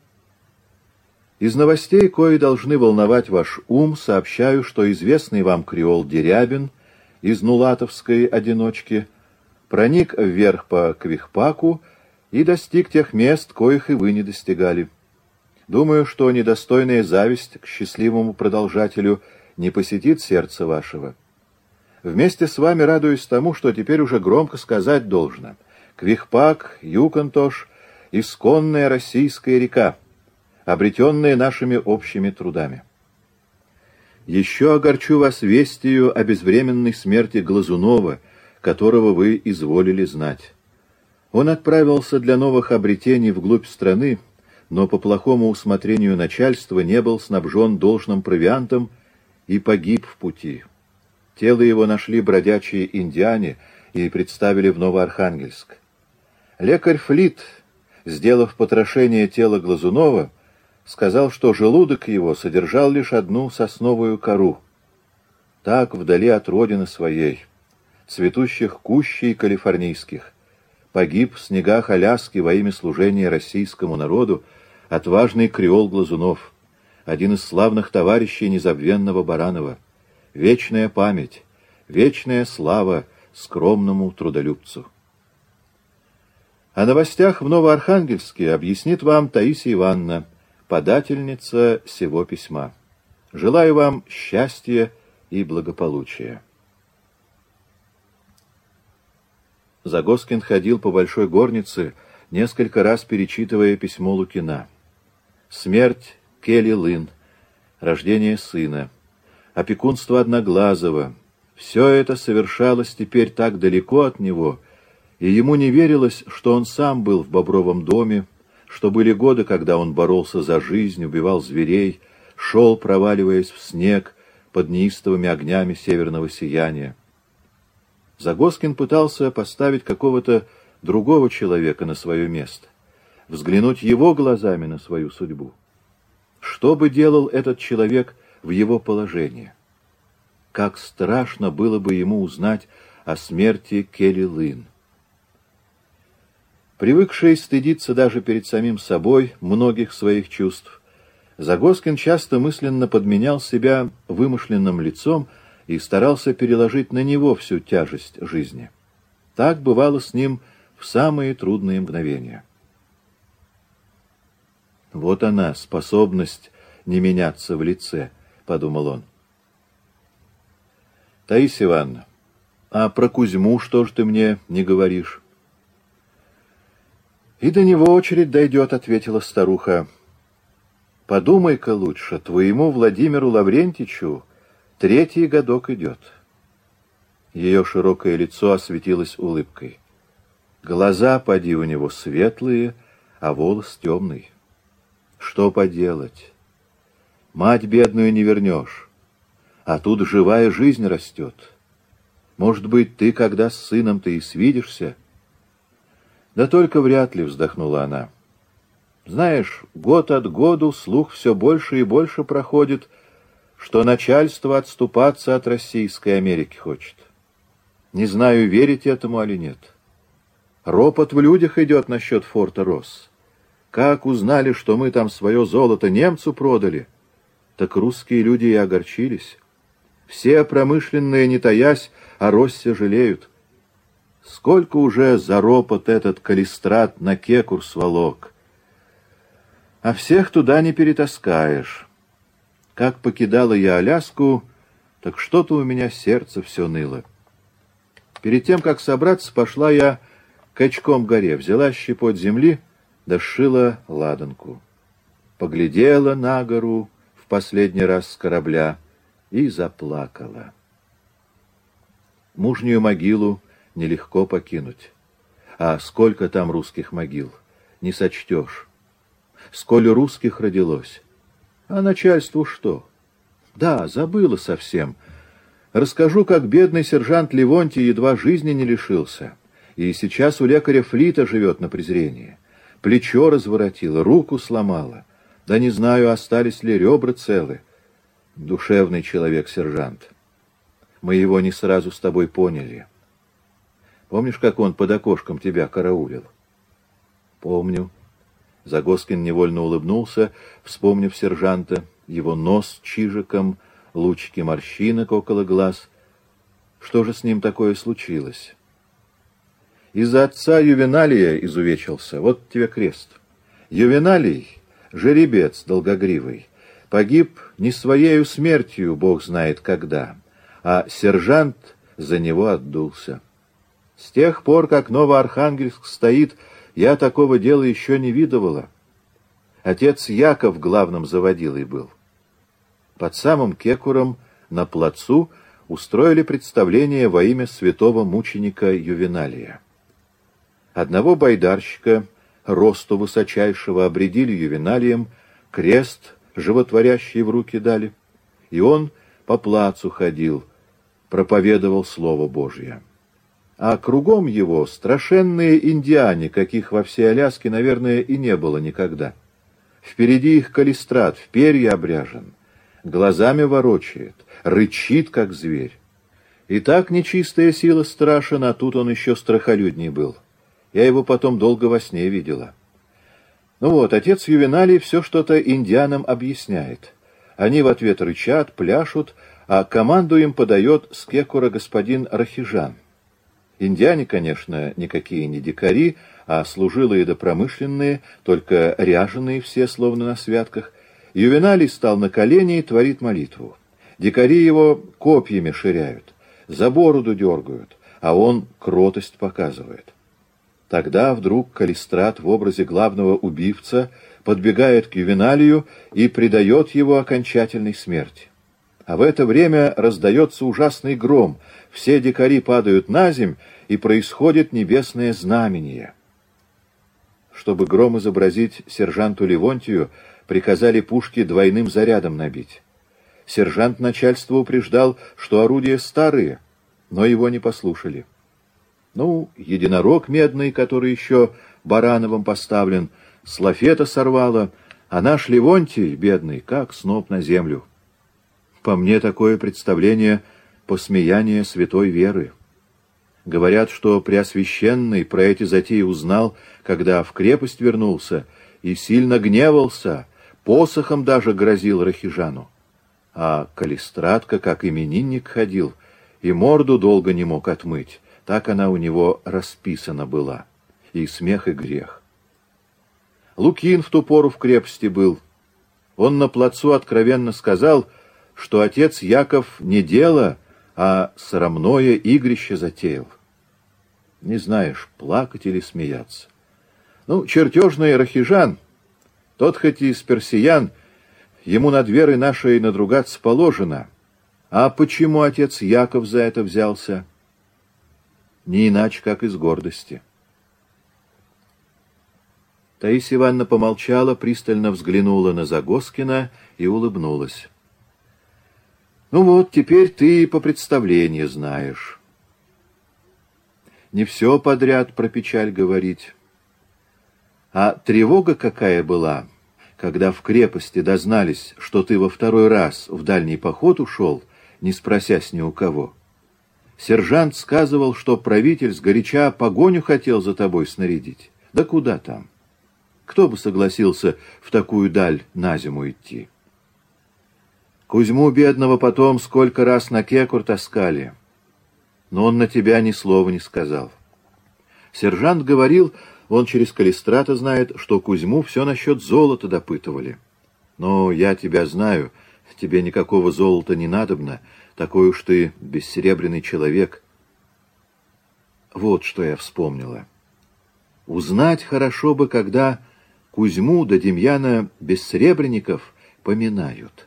Из новостей, кои должны волновать ваш ум, сообщаю, что известный вам креол Дерябин из нулатовской одиночки проник вверх по Квихпаку и достиг тех мест, коих и вы не достигали. Думаю, что недостойная зависть к счастливому продолжателю не посетит сердце вашего. Вместе с вами радуюсь тому, что теперь уже громко сказать должно: Квихпак, Юконтош — исконная российская река, обретенная нашими общими трудами. Еще огорчу вас вестью о безвременной смерти Глазунова, которого вы изволили знать. Он отправился для новых обретений вглубь страны, но по плохому усмотрению начальства не был снабжен должным провиантом и погиб в пути. Тело его нашли бродячие индиане и представили в Новоархангельск. Лекарь Флит, сделав потрошение тела Глазунова, сказал, что желудок его содержал лишь одну сосновую кору. Так, вдали от родины своей, цветущих кущей калифорнийских, погиб в снегах Аляски во имя служения российскому народу отважный креол Глазунов, один из славных товарищей незабвенного Баранова. Вечная память, вечная слава скромному трудолюбцу. О новостях в Новоархангельске объяснит вам Таисия Ивановна, подательница сего письма. Желаю вам счастья и благополучия. Загоскин ходил по большой горнице, несколько раз перечитывая письмо Лукина. Смерть Келли Лын, рождение сына, опекунство Одноглазого — все это совершалось теперь так далеко от него, и ему не верилось, что он сам был в Бобровом доме, что были годы, когда он боролся за жизнь, убивал зверей, шел, проваливаясь в снег под неистовыми огнями северного сияния. Загоскин пытался поставить какого-то другого человека на свое место, взглянуть его глазами на свою судьбу. Что бы делал этот человек в его положении? как страшно было бы ему узнать о смерти Келли Лин. Привыкший стыдиться даже перед самим собой многих своих чувств, Загоскин часто мысленно подменял себя вымышленным лицом и старался переложить на него всю тяжесть жизни. Так бывало с ним в самые трудные мгновения. «Вот она, способность не меняться в лице», — подумал он. «Таисия Ивановна, а про Кузьму что ж ты мне не говоришь?» «И до него очередь дойдет», — ответила старуха. «Подумай-ка лучше, твоему Владимиру Лаврентичу третий годок идет». Ее широкое лицо осветилось улыбкой. Глаза, поди, у него светлые, а волос темный. Что поделать? Мать бедную не вернешь, а тут живая жизнь растет. Может быть, ты, когда с сыном-то и свидишься? Да только вряд ли, вздохнула она. Знаешь, год от году слух все больше и больше проходит, что начальство отступаться от Российской Америки хочет. Не знаю, верить этому или нет. Ропот в людях идет насчет форта Росс. Как узнали, что мы там свое золото немцу продали, так русские люди и огорчились. Все промышленные, не таясь, о Россе жалеют. Сколько уже за ропот этот Калистрат на Кекур сволок. А всех туда не перетаскаешь. Как покидала я Аляску, так что-то у меня сердце все ныло. Перед тем, как собраться, пошла я к Очком-горе, взяла щепоть земли, да сшила ладанку. Поглядела на гору в последний раз с корабля и заплакала. Мужнюю могилу нелегко покинуть. А сколько там русских могил, не сочтешь. Сколь русских родилось. А начальству что? Да, забыла совсем. Расскажу, как бедный сержант Левонтий едва жизни не лишился. И сейчас у лекаря Флита живет на презрение. Плечо разворотило, руку сломало. Да не знаю, остались ли ребра целы. Душевный человек, сержант. Мы его не сразу с тобой поняли. Помнишь, как он под окошком тебя караулил? Помню. Загоскин невольно улыбнулся, вспомнив сержанта, его нос чижиком, лучики морщинок около глаз. Что же с ним такое случилось? Из-за отца Ювеналия изувечился. Вот тебе крест. Ювеналий, жеребец долгогривый, погиб не своею смертью, бог знает когда, а сержант за него отдулся. С тех пор, как Новоархангельск стоит, я такого дела еще не видывала. Отец Яков главным заводилой был. Под самым Кекуром на плацу устроили представление во имя святого мученика Ювеналия. Одного байдарщика, росту высочайшего, обредили Ювеналием, крест животворящий в руки дали, и он по плацу ходил, проповедовал Слово Божье. А кругом его страшенные индиане, каких во всей Аляске, наверное, и не было никогда. Впереди их Калистрат, в перья обряжен, глазами ворочает, рычит, как зверь. И так нечистая сила страшен, а тут он еще страхолюдней был. Я его потом долго во сне видела. Ну вот, отец Ювеналий все что-то индианам объясняет. Они в ответ рычат, пляшут, а команду им подает с Кекура господин Рахижан. Индиане, конечно, никакие не дикари, а служилые да промышленные, только ряженые все, словно на святках. Ювеналий стал на колени и творит молитву. Дикари его копьями ширяют, за бороду дергают, а он кротость показывает. Тогда вдруг Калистрат в образе главного убивца подбегает к Ювеналию и предает его окончательной смерти. А в это время раздается ужасный гром, все дикари падают на земь, и происходит небесное знамение. Чтобы гром изобразить, сержанту Левонтию приказали пушки двойным зарядом набить. Сержант начальство упреждал, что орудия старые, но его не послушали. Ну, единорог медный, который еще Барановым поставлен, с лафета сорвало, а наш Левонтий, бедный, как сноп на землю. По мне, такое представление посмеяние святой веры. Говорят, что Преосвященный про эти затеи узнал, когда в крепость вернулся, и сильно гневался, посохом даже грозил Рахижану. А Калистратка, как именинник, ходил, и морду долго не мог отмыть, так она у него расписана была, и смех, и грех. Лукин в ту пору в крепости был. Он на плацу откровенно сказал, что отец Яков не дело, а срамное игрище затеял. Не знаешь, плакать или смеяться. Ну, чертежный Рахижан, тот хоть и из персиян, ему над верой нашей надругаться положено. А почему отец Яков за это взялся? Не иначе, как из гордости. Таисия Ивановна помолчала, пристально взглянула на Загоскина и улыбнулась. «Ну вот, теперь ты по представлению знаешь. Не все подряд про печаль говорить. А тревога какая была, когда в крепости дознались, что ты во второй раз в дальний поход ушел, не спросясь ни у кого. Сержант сказывал, что правитель сгоряча погоню хотел за тобой снарядить. Да куда там? Кто бы согласился в такую даль на зиму идти? Кузьму бедного потом сколько раз на кекур таскали, но он на тебя ни слова не сказал. Сержант говорил, он через Калистрата знает, что Кузьму все насчет золота допытывали. Но я тебя знаю, тебе никакого золота не надобно, такой уж ты бессеребряный человек. Вот что я вспомнила. Узнать хорошо бы, когда Кузьму да Демьяна бессребренников поминают.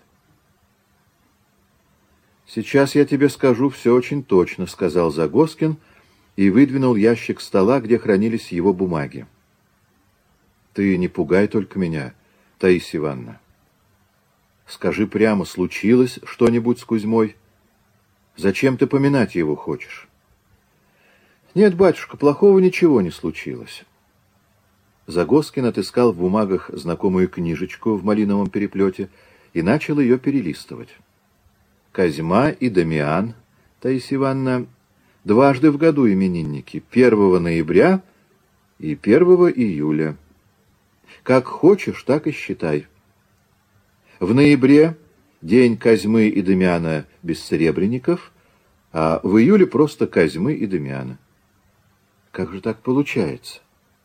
«Сейчас я тебе скажу все очень точно», — сказал Загоскин и выдвинул ящик стола, где хранились его бумаги. «Ты не пугай только меня, Таисия Ивановна. Скажи прямо, случилось что-нибудь с Кузьмой? Зачем ты поминать его хочешь?» «Нет, батюшка, плохого ничего не случилось». Загоскин отыскал в бумагах знакомую книжечку в малиновом переплете и начал ее перелистывать. Козьма и Дамиан, Таисия Ивановна, дважды в году именинники, первого ноября и первого июля. Как хочешь, так и считай. В ноябре день Козьмы и Дамиана бессребренников, а в июле просто Козьмы и Дамиана. Как же так получается?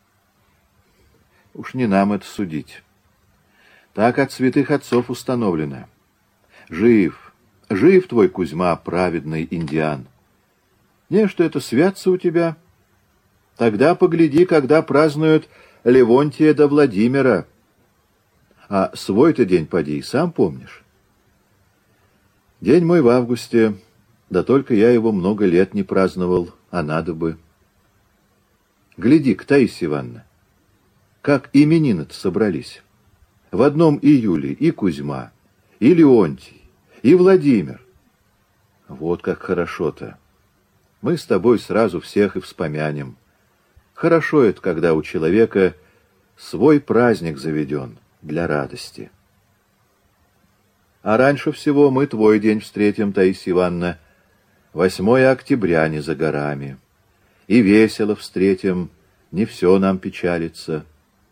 Уж не нам это судить. Так от святых отцов установлено. Жив. Жив твой Кузьма, праведный индиан. Не, что это святцы у тебя? Тогда погляди, когда празднуют Левонтия да Владимира. А свой-то день поди, сам помнишь? День мой в августе, да только я его много лет не праздновал, а надо бы. Гляди-ка, Таисия Ивановна, как именины-то собрались. В одном июле и Кузьма, и Леонтий, и Владимир. Вот как хорошо-то. Мы с тобой сразу всех и вспомянем. Хорошо это, когда у человека свой праздник заведен для радости. А раньше всего мы твой день встретим, Таисия Ивановна, восьмое октября не за горами. И весело встретим, не все нам печалится.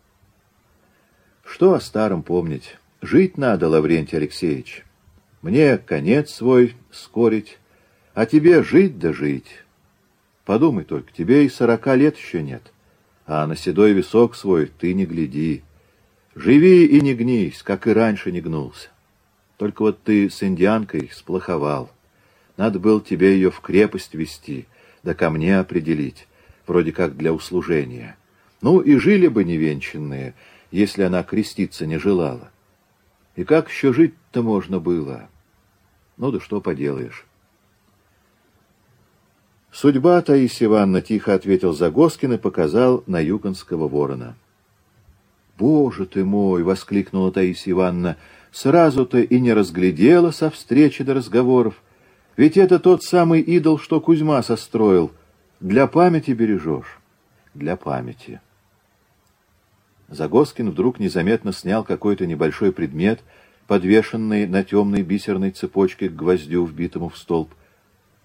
Что о старом помнить? Жить надо, Лаврентий Алексеевич. Мне конец свой скорить, а тебе жить да жить. Подумай только, тебе и сорока лет еще нет, а на седой висок свой ты не гляди. Живи и не гнись, как и раньше не гнулся. Только вот ты с индианкой сплоховал. Надо было тебе ее в крепость вести, да ко мне определить, вроде как для услужения. Ну и жили бы невенчанные, если она креститься не желала. И как еще жить-то можно было? Ну да что поделаешь. Судьба, Таисия Ивановна, тихо ответил Загоскин и показал на юконского ворона. Боже ты мой! — воскликнула Таисия Ивановна. Сразу-то и не разглядела со встречи до разговоров. Ведь это тот самый идол, что Кузьма состроил. Для памяти бережешь? Для памяти. Загоскин вдруг незаметно снял какой-то небольшой предмет, подвешенный на темной бисерной цепочке к гвоздю, вбитому в столб.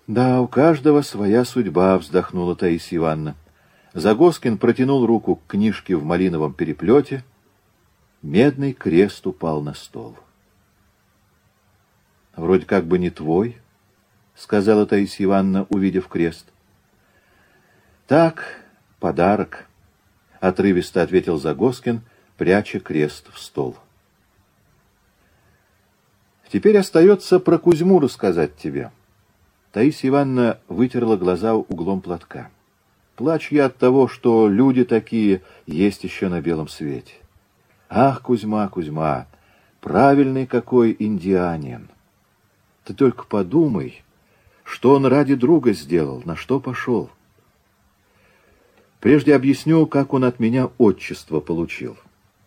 Да, у каждого своя судьба, вздохнула Таисия Ивановна. Загоскин протянул руку к книжке в малиновом переплете. Медный крест упал на стол. Вроде как бы не твой, сказала Таисия Ивановна, увидев крест. Так, подарок, отрывисто ответил Загоскин, пряча крест в стол. Теперь остается про Кузьму рассказать тебе. Таисия Ивановна вытерла глаза углом платка. Плачу я от того, что люди такие есть еще на белом свете. Ах, Кузьма, Кузьма, правильный какой индианин. Ты только подумай, что он ради друга сделал, на что пошел. Прежде объясню, как он от меня отчество получил.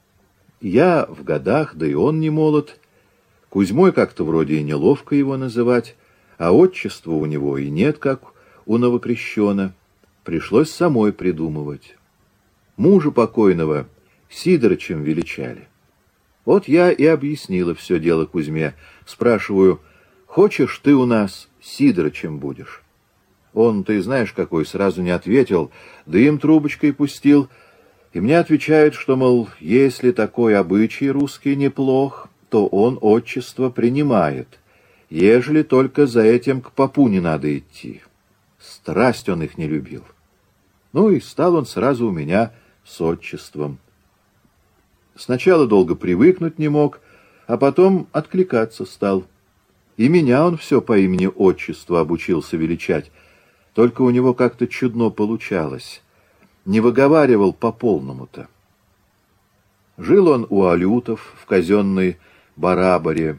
Я в годах, да и он не молод. Кузьмой как-то вроде и неловко его называть, а отчества у него и нет, как у новокрещена. Пришлось самой придумывать. Мужа покойного Сидорычем величали. Вот я и объяснила все дело Кузьме. Спрашиваю, хочешь ты у нас Сидорычем будешь? Он, ты знаешь какой, сразу не ответил, дым трубочкой пустил, и мне отвечают, что, мол, если такой обычай русский неплох, то он отчество принимает, ежели только за этим к попу не надо идти. Страсть он их не любил. Ну и стал он сразу у меня с отчеством. Сначала долго привыкнуть не мог, а потом откликаться стал. И меня он все по имени-отчеству обучился величать, только у него как-то чудно получалось. Не выговаривал по-полному-то. Жил он у алютов в казенной барабаре.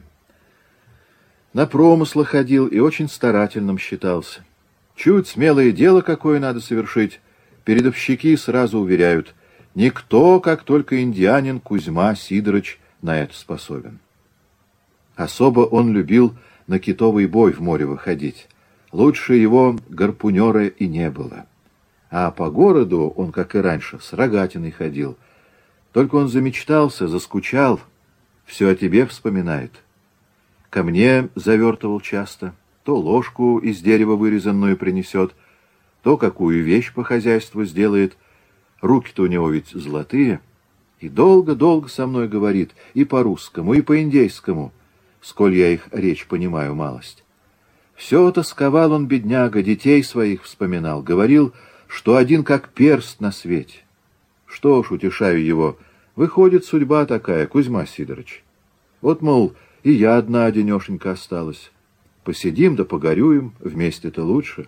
На промысла ходил и очень старательным считался. Чуть смелое дело какое надо совершить, передовщики сразу уверяют, никто, как только индианин Кузьма Сидорыч, на это способен. Особо он любил на китовый бой в море выходить. Лучше его гарпунера и не было. А по городу он, как и раньше, с рогатиной ходил. Только он замечтался, заскучал, все о тебе вспоминает. Ко мне завертывал часто, то ложку из дерева вырезанную принесет, то какую вещь по хозяйству сделает. Руки-то у него ведь золотые. И долго-долго со мной говорит, и по-русскому, и по-индейскому, сколь я их речь понимаю малость. Все тосковал он, бедняга, детей своих вспоминал, говорил, что один как перст на свете. Что ж, утешаю его, выходит, судьба такая, Кузьма Сидорыч. Вот, мол, и я одна одинешенька осталась. Посидим да погорюем, вместе-то лучше.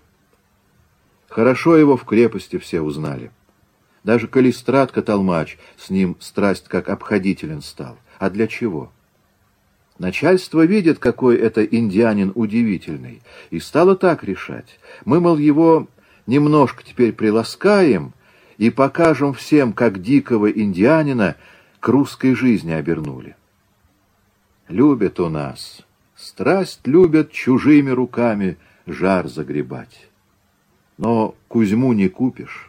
Хорошо его в крепости все узнали. Даже Калистрат-Каталмач с ним страсть как обходителен стал. А для чего? Начальство видит, какой это индианин удивительный, и стало так решать. Мы, мол, его немножко теперь приласкаем и покажем всем, как дикого индианина к русской жизни обернули. Любят у нас, страсть любят чужими руками жар загребать. Но Кузьму не купишь.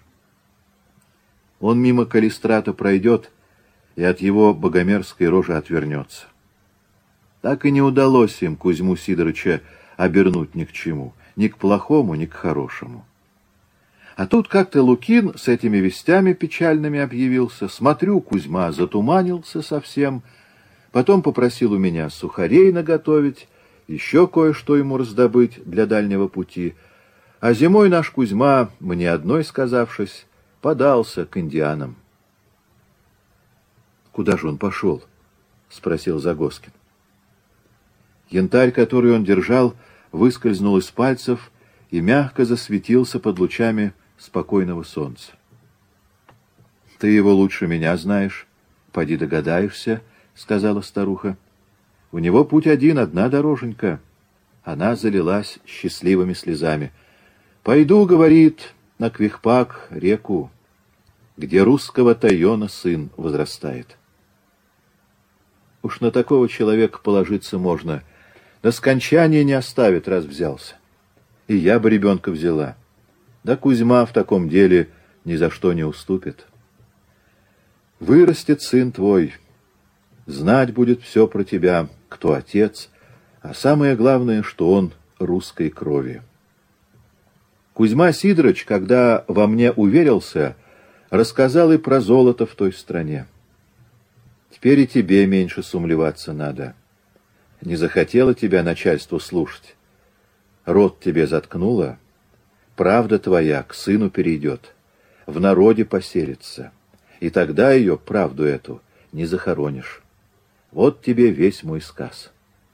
Он мимо Калистрата пройдет и от его богомерзкой рожи отвернется. Так и не удалось им Кузьму Сидорыча обернуть ни к чему, ни к плохому, ни к хорошему. А тут как-то Лукин с этими вестями печальными объявился. Смотрю, Кузьма затуманился совсем, потом попросил у меня сухарей наготовить, еще кое-что ему раздобыть для дальнего пути. А зимой наш Кузьма, мне одной сказавшись, подался к индианам. — Куда же он пошел? — спросил Загоскин. Янтарь, который он держал, выскользнул из пальцев и мягко засветился под лучами спокойного солнца. — Ты его лучше меня знаешь, поди догадаешься, — сказала старуха. — У него путь один, одна дороженька. Она залилась счастливыми слезами. — Пойду, — говорит, — на Квихпак, реку, где русского Тайона сын возрастает. Уж на такого человека положиться можно. До скончания не оставит, раз взялся. И я бы ребенка взяла. Да Кузьма в таком деле ни за что не уступит. Вырастет сын твой, знать будет все про тебя, кто отец, а самое главное, что он русской крови. Кузьма Сидорович, когда во мне уверился, рассказал и про золото в той стране. Теперь и тебе меньше сумлеваться надо. Не захотело тебя начальству слушать. Рот тебе заткнуло, правда твоя к сыну перейдет, в народе поселится, и тогда ее, правду эту, не захоронишь. Вот тебе весь мой сказ.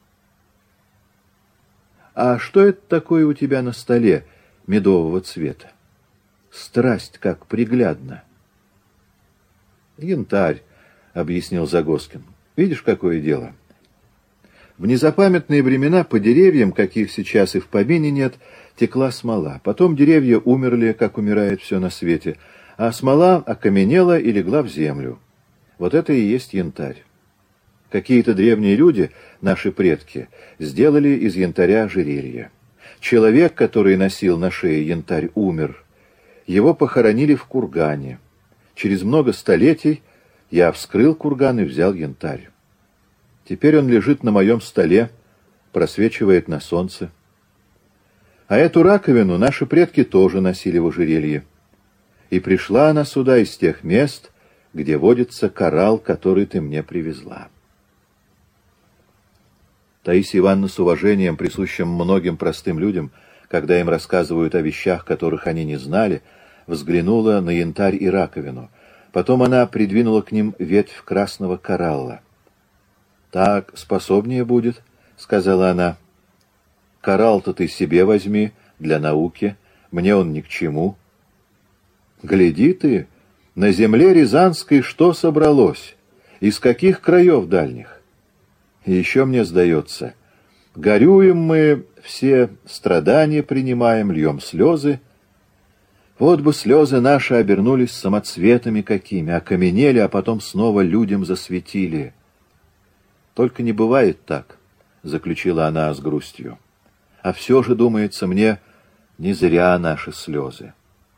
А что это такое у тебя на столе медового цвета? Страсть как приглядно. Янтарь, — объяснил Загоскин. Видишь, какое дело? В незапамятные времена по деревьям, каких сейчас и в помине нет, текла смола. Потом деревья умерли, как умирает все на свете, а смола окаменела и легла в землю. Вот это и есть янтарь. Какие-то древние люди, наши предки, сделали из янтаря ожерелье. Человек, который носил на шее янтарь, умер. Его похоронили в кургане. Через много столетий я вскрыл курган и взял янтарь. Теперь он лежит на моем столе, просвечивает на солнце. А эту раковину наши предки тоже носили в ожерелье. И пришла она сюда из тех мест, где водится коралл, который ты мне привезла. Таисия Ивановна с уважением, присущим многим простым людям, когда им рассказывают о вещах, которых они не знали, взглянула на янтарь и раковину. Потом она придвинула к ним ветвь красного коралла. «Так способнее будет», — сказала она. «Коралл-то ты себе возьми, для науки, мне он ни к чему». «Гляди ты, на земле Рязанской что собралось, из каких краев дальних? И еще мне сдается, горюем мы, все страдания принимаем, льем слезы. Вот бы слезы наши обернулись самоцветами какими, окаменели, а потом снова людям засветили». «Только не бывает так», — заключила она с грустью. «А все же, думается мне, не зря наши слезы».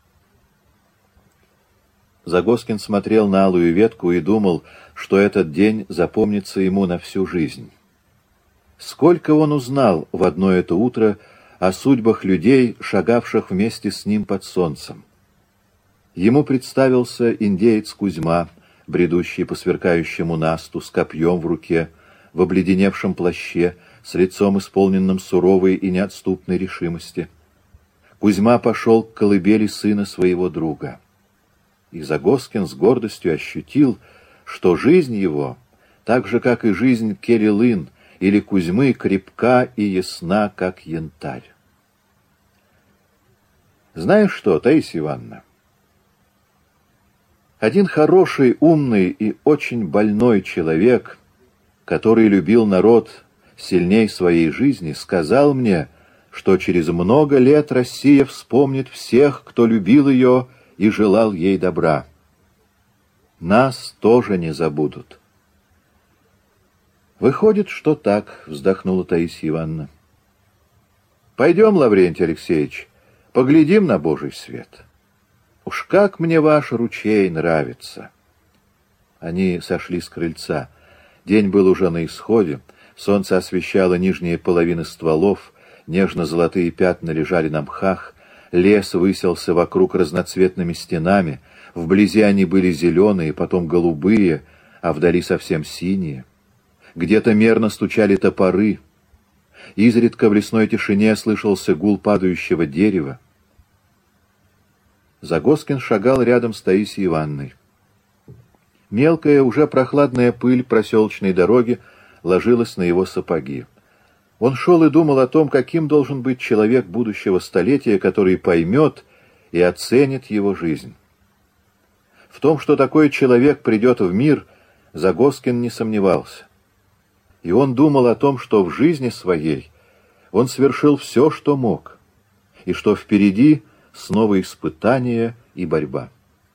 Загоскин смотрел на алую ветку и думал, что этот день запомнится ему на всю жизнь. Сколько он узнал в одно это утро о судьбах людей, шагавших вместе с ним под солнцем. Ему представился индеец Кузьма, бредущий по сверкающему насту, с копьем в руке, в обледеневшем плаще, с лицом исполненным суровой и неотступной решимости. Кузьма пошел к колыбели сына своего друга. И Загоскин с гордостью ощутил, что жизнь его, так же, как и жизнь Керилын или Кузьмы, крепка и ясна, как янтарь. Знаешь что, Таисия Ивановна? Один хороший, умный и очень больной человек, который любил народ сильней своей жизни, сказал мне, что через много лет Россия вспомнит всех, кто любил ее и желал ей добра. Нас тоже не забудут. Выходит, что так, вздохнула Таисия Ивановна. Пойдем, Лаврентий Алексеевич, поглядим на Божий свет. Уж как мне ваш ручей нравится. Они сошли с крыльца. День был уже на исходе, солнце освещало нижние половины стволов, нежно-золотые пятна лежали на мхах, лес высился вокруг разноцветными стенами, вблизи они были зеленые, потом голубые, а вдали совсем синие. Где-то мерно стучали топоры, изредка в лесной тишине слышался гул падающего дерева. Загоскин шагал рядом с Таисией Ивановной. Мелкая, уже прохладная пыль проселочной дороги ложилась на его сапоги. Он шел и думал о том, каким должен быть человек будущего столетия, который поймет и оценит его жизнь. В том, что такой человек придет в мир, Загоскин не сомневался. И он думал о том, что в жизни своей он совершил все, что мог, и что впереди снова испытания и борьба.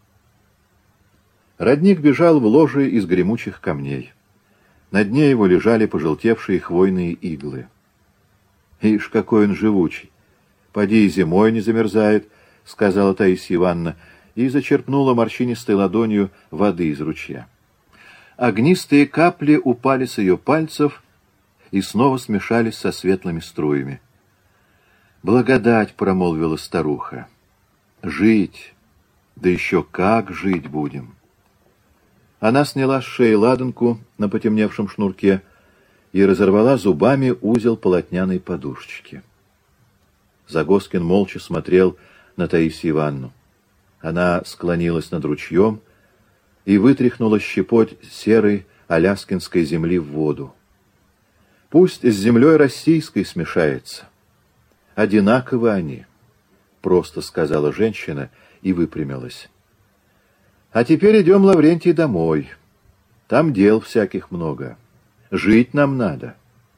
Родник бежал в ложе из гремучих камней. На дне его лежали пожелтевшие хвойные иглы. «Ишь, какой он живучий! Поди и зимой не замерзает», — сказала Таисия Ивановна, и зачерпнула морщинистой ладонью воды из ручья. Огнистые капли упали с ее пальцев и снова смешались со светлыми струями. «Благодать», — промолвила старуха. «Жить, да еще как жить будем». Она сняла с шеи ладанку на потемневшем шнурке и разорвала зубами узел полотняной подушечки. Загоскин молча смотрел на Таисию Ивановну. Она склонилась над ручьем и вытряхнула щепоть серой аляскинской земли в воду. «Пусть с землей российской смешается. Одинаковы они», — просто сказала женщина и выпрямилась. «А теперь идем, Лаврентий, домой. Там дел всяких много. Жить нам надо».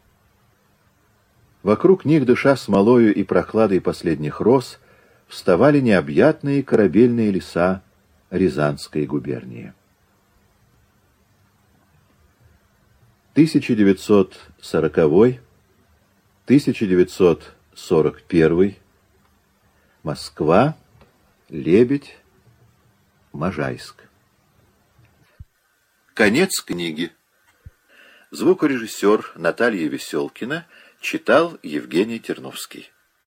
Вокруг них, дыша смолою и прохладой последних роз, вставали необъятные корабельные леса Рязанской губернии. тысяча девятьсот сороковой — тысяча девятьсот сорок первый. Москва. Лебедь. Можайск. Конец книги. Звукорежиссер Наталья Веселкина читал Евгений Терновский.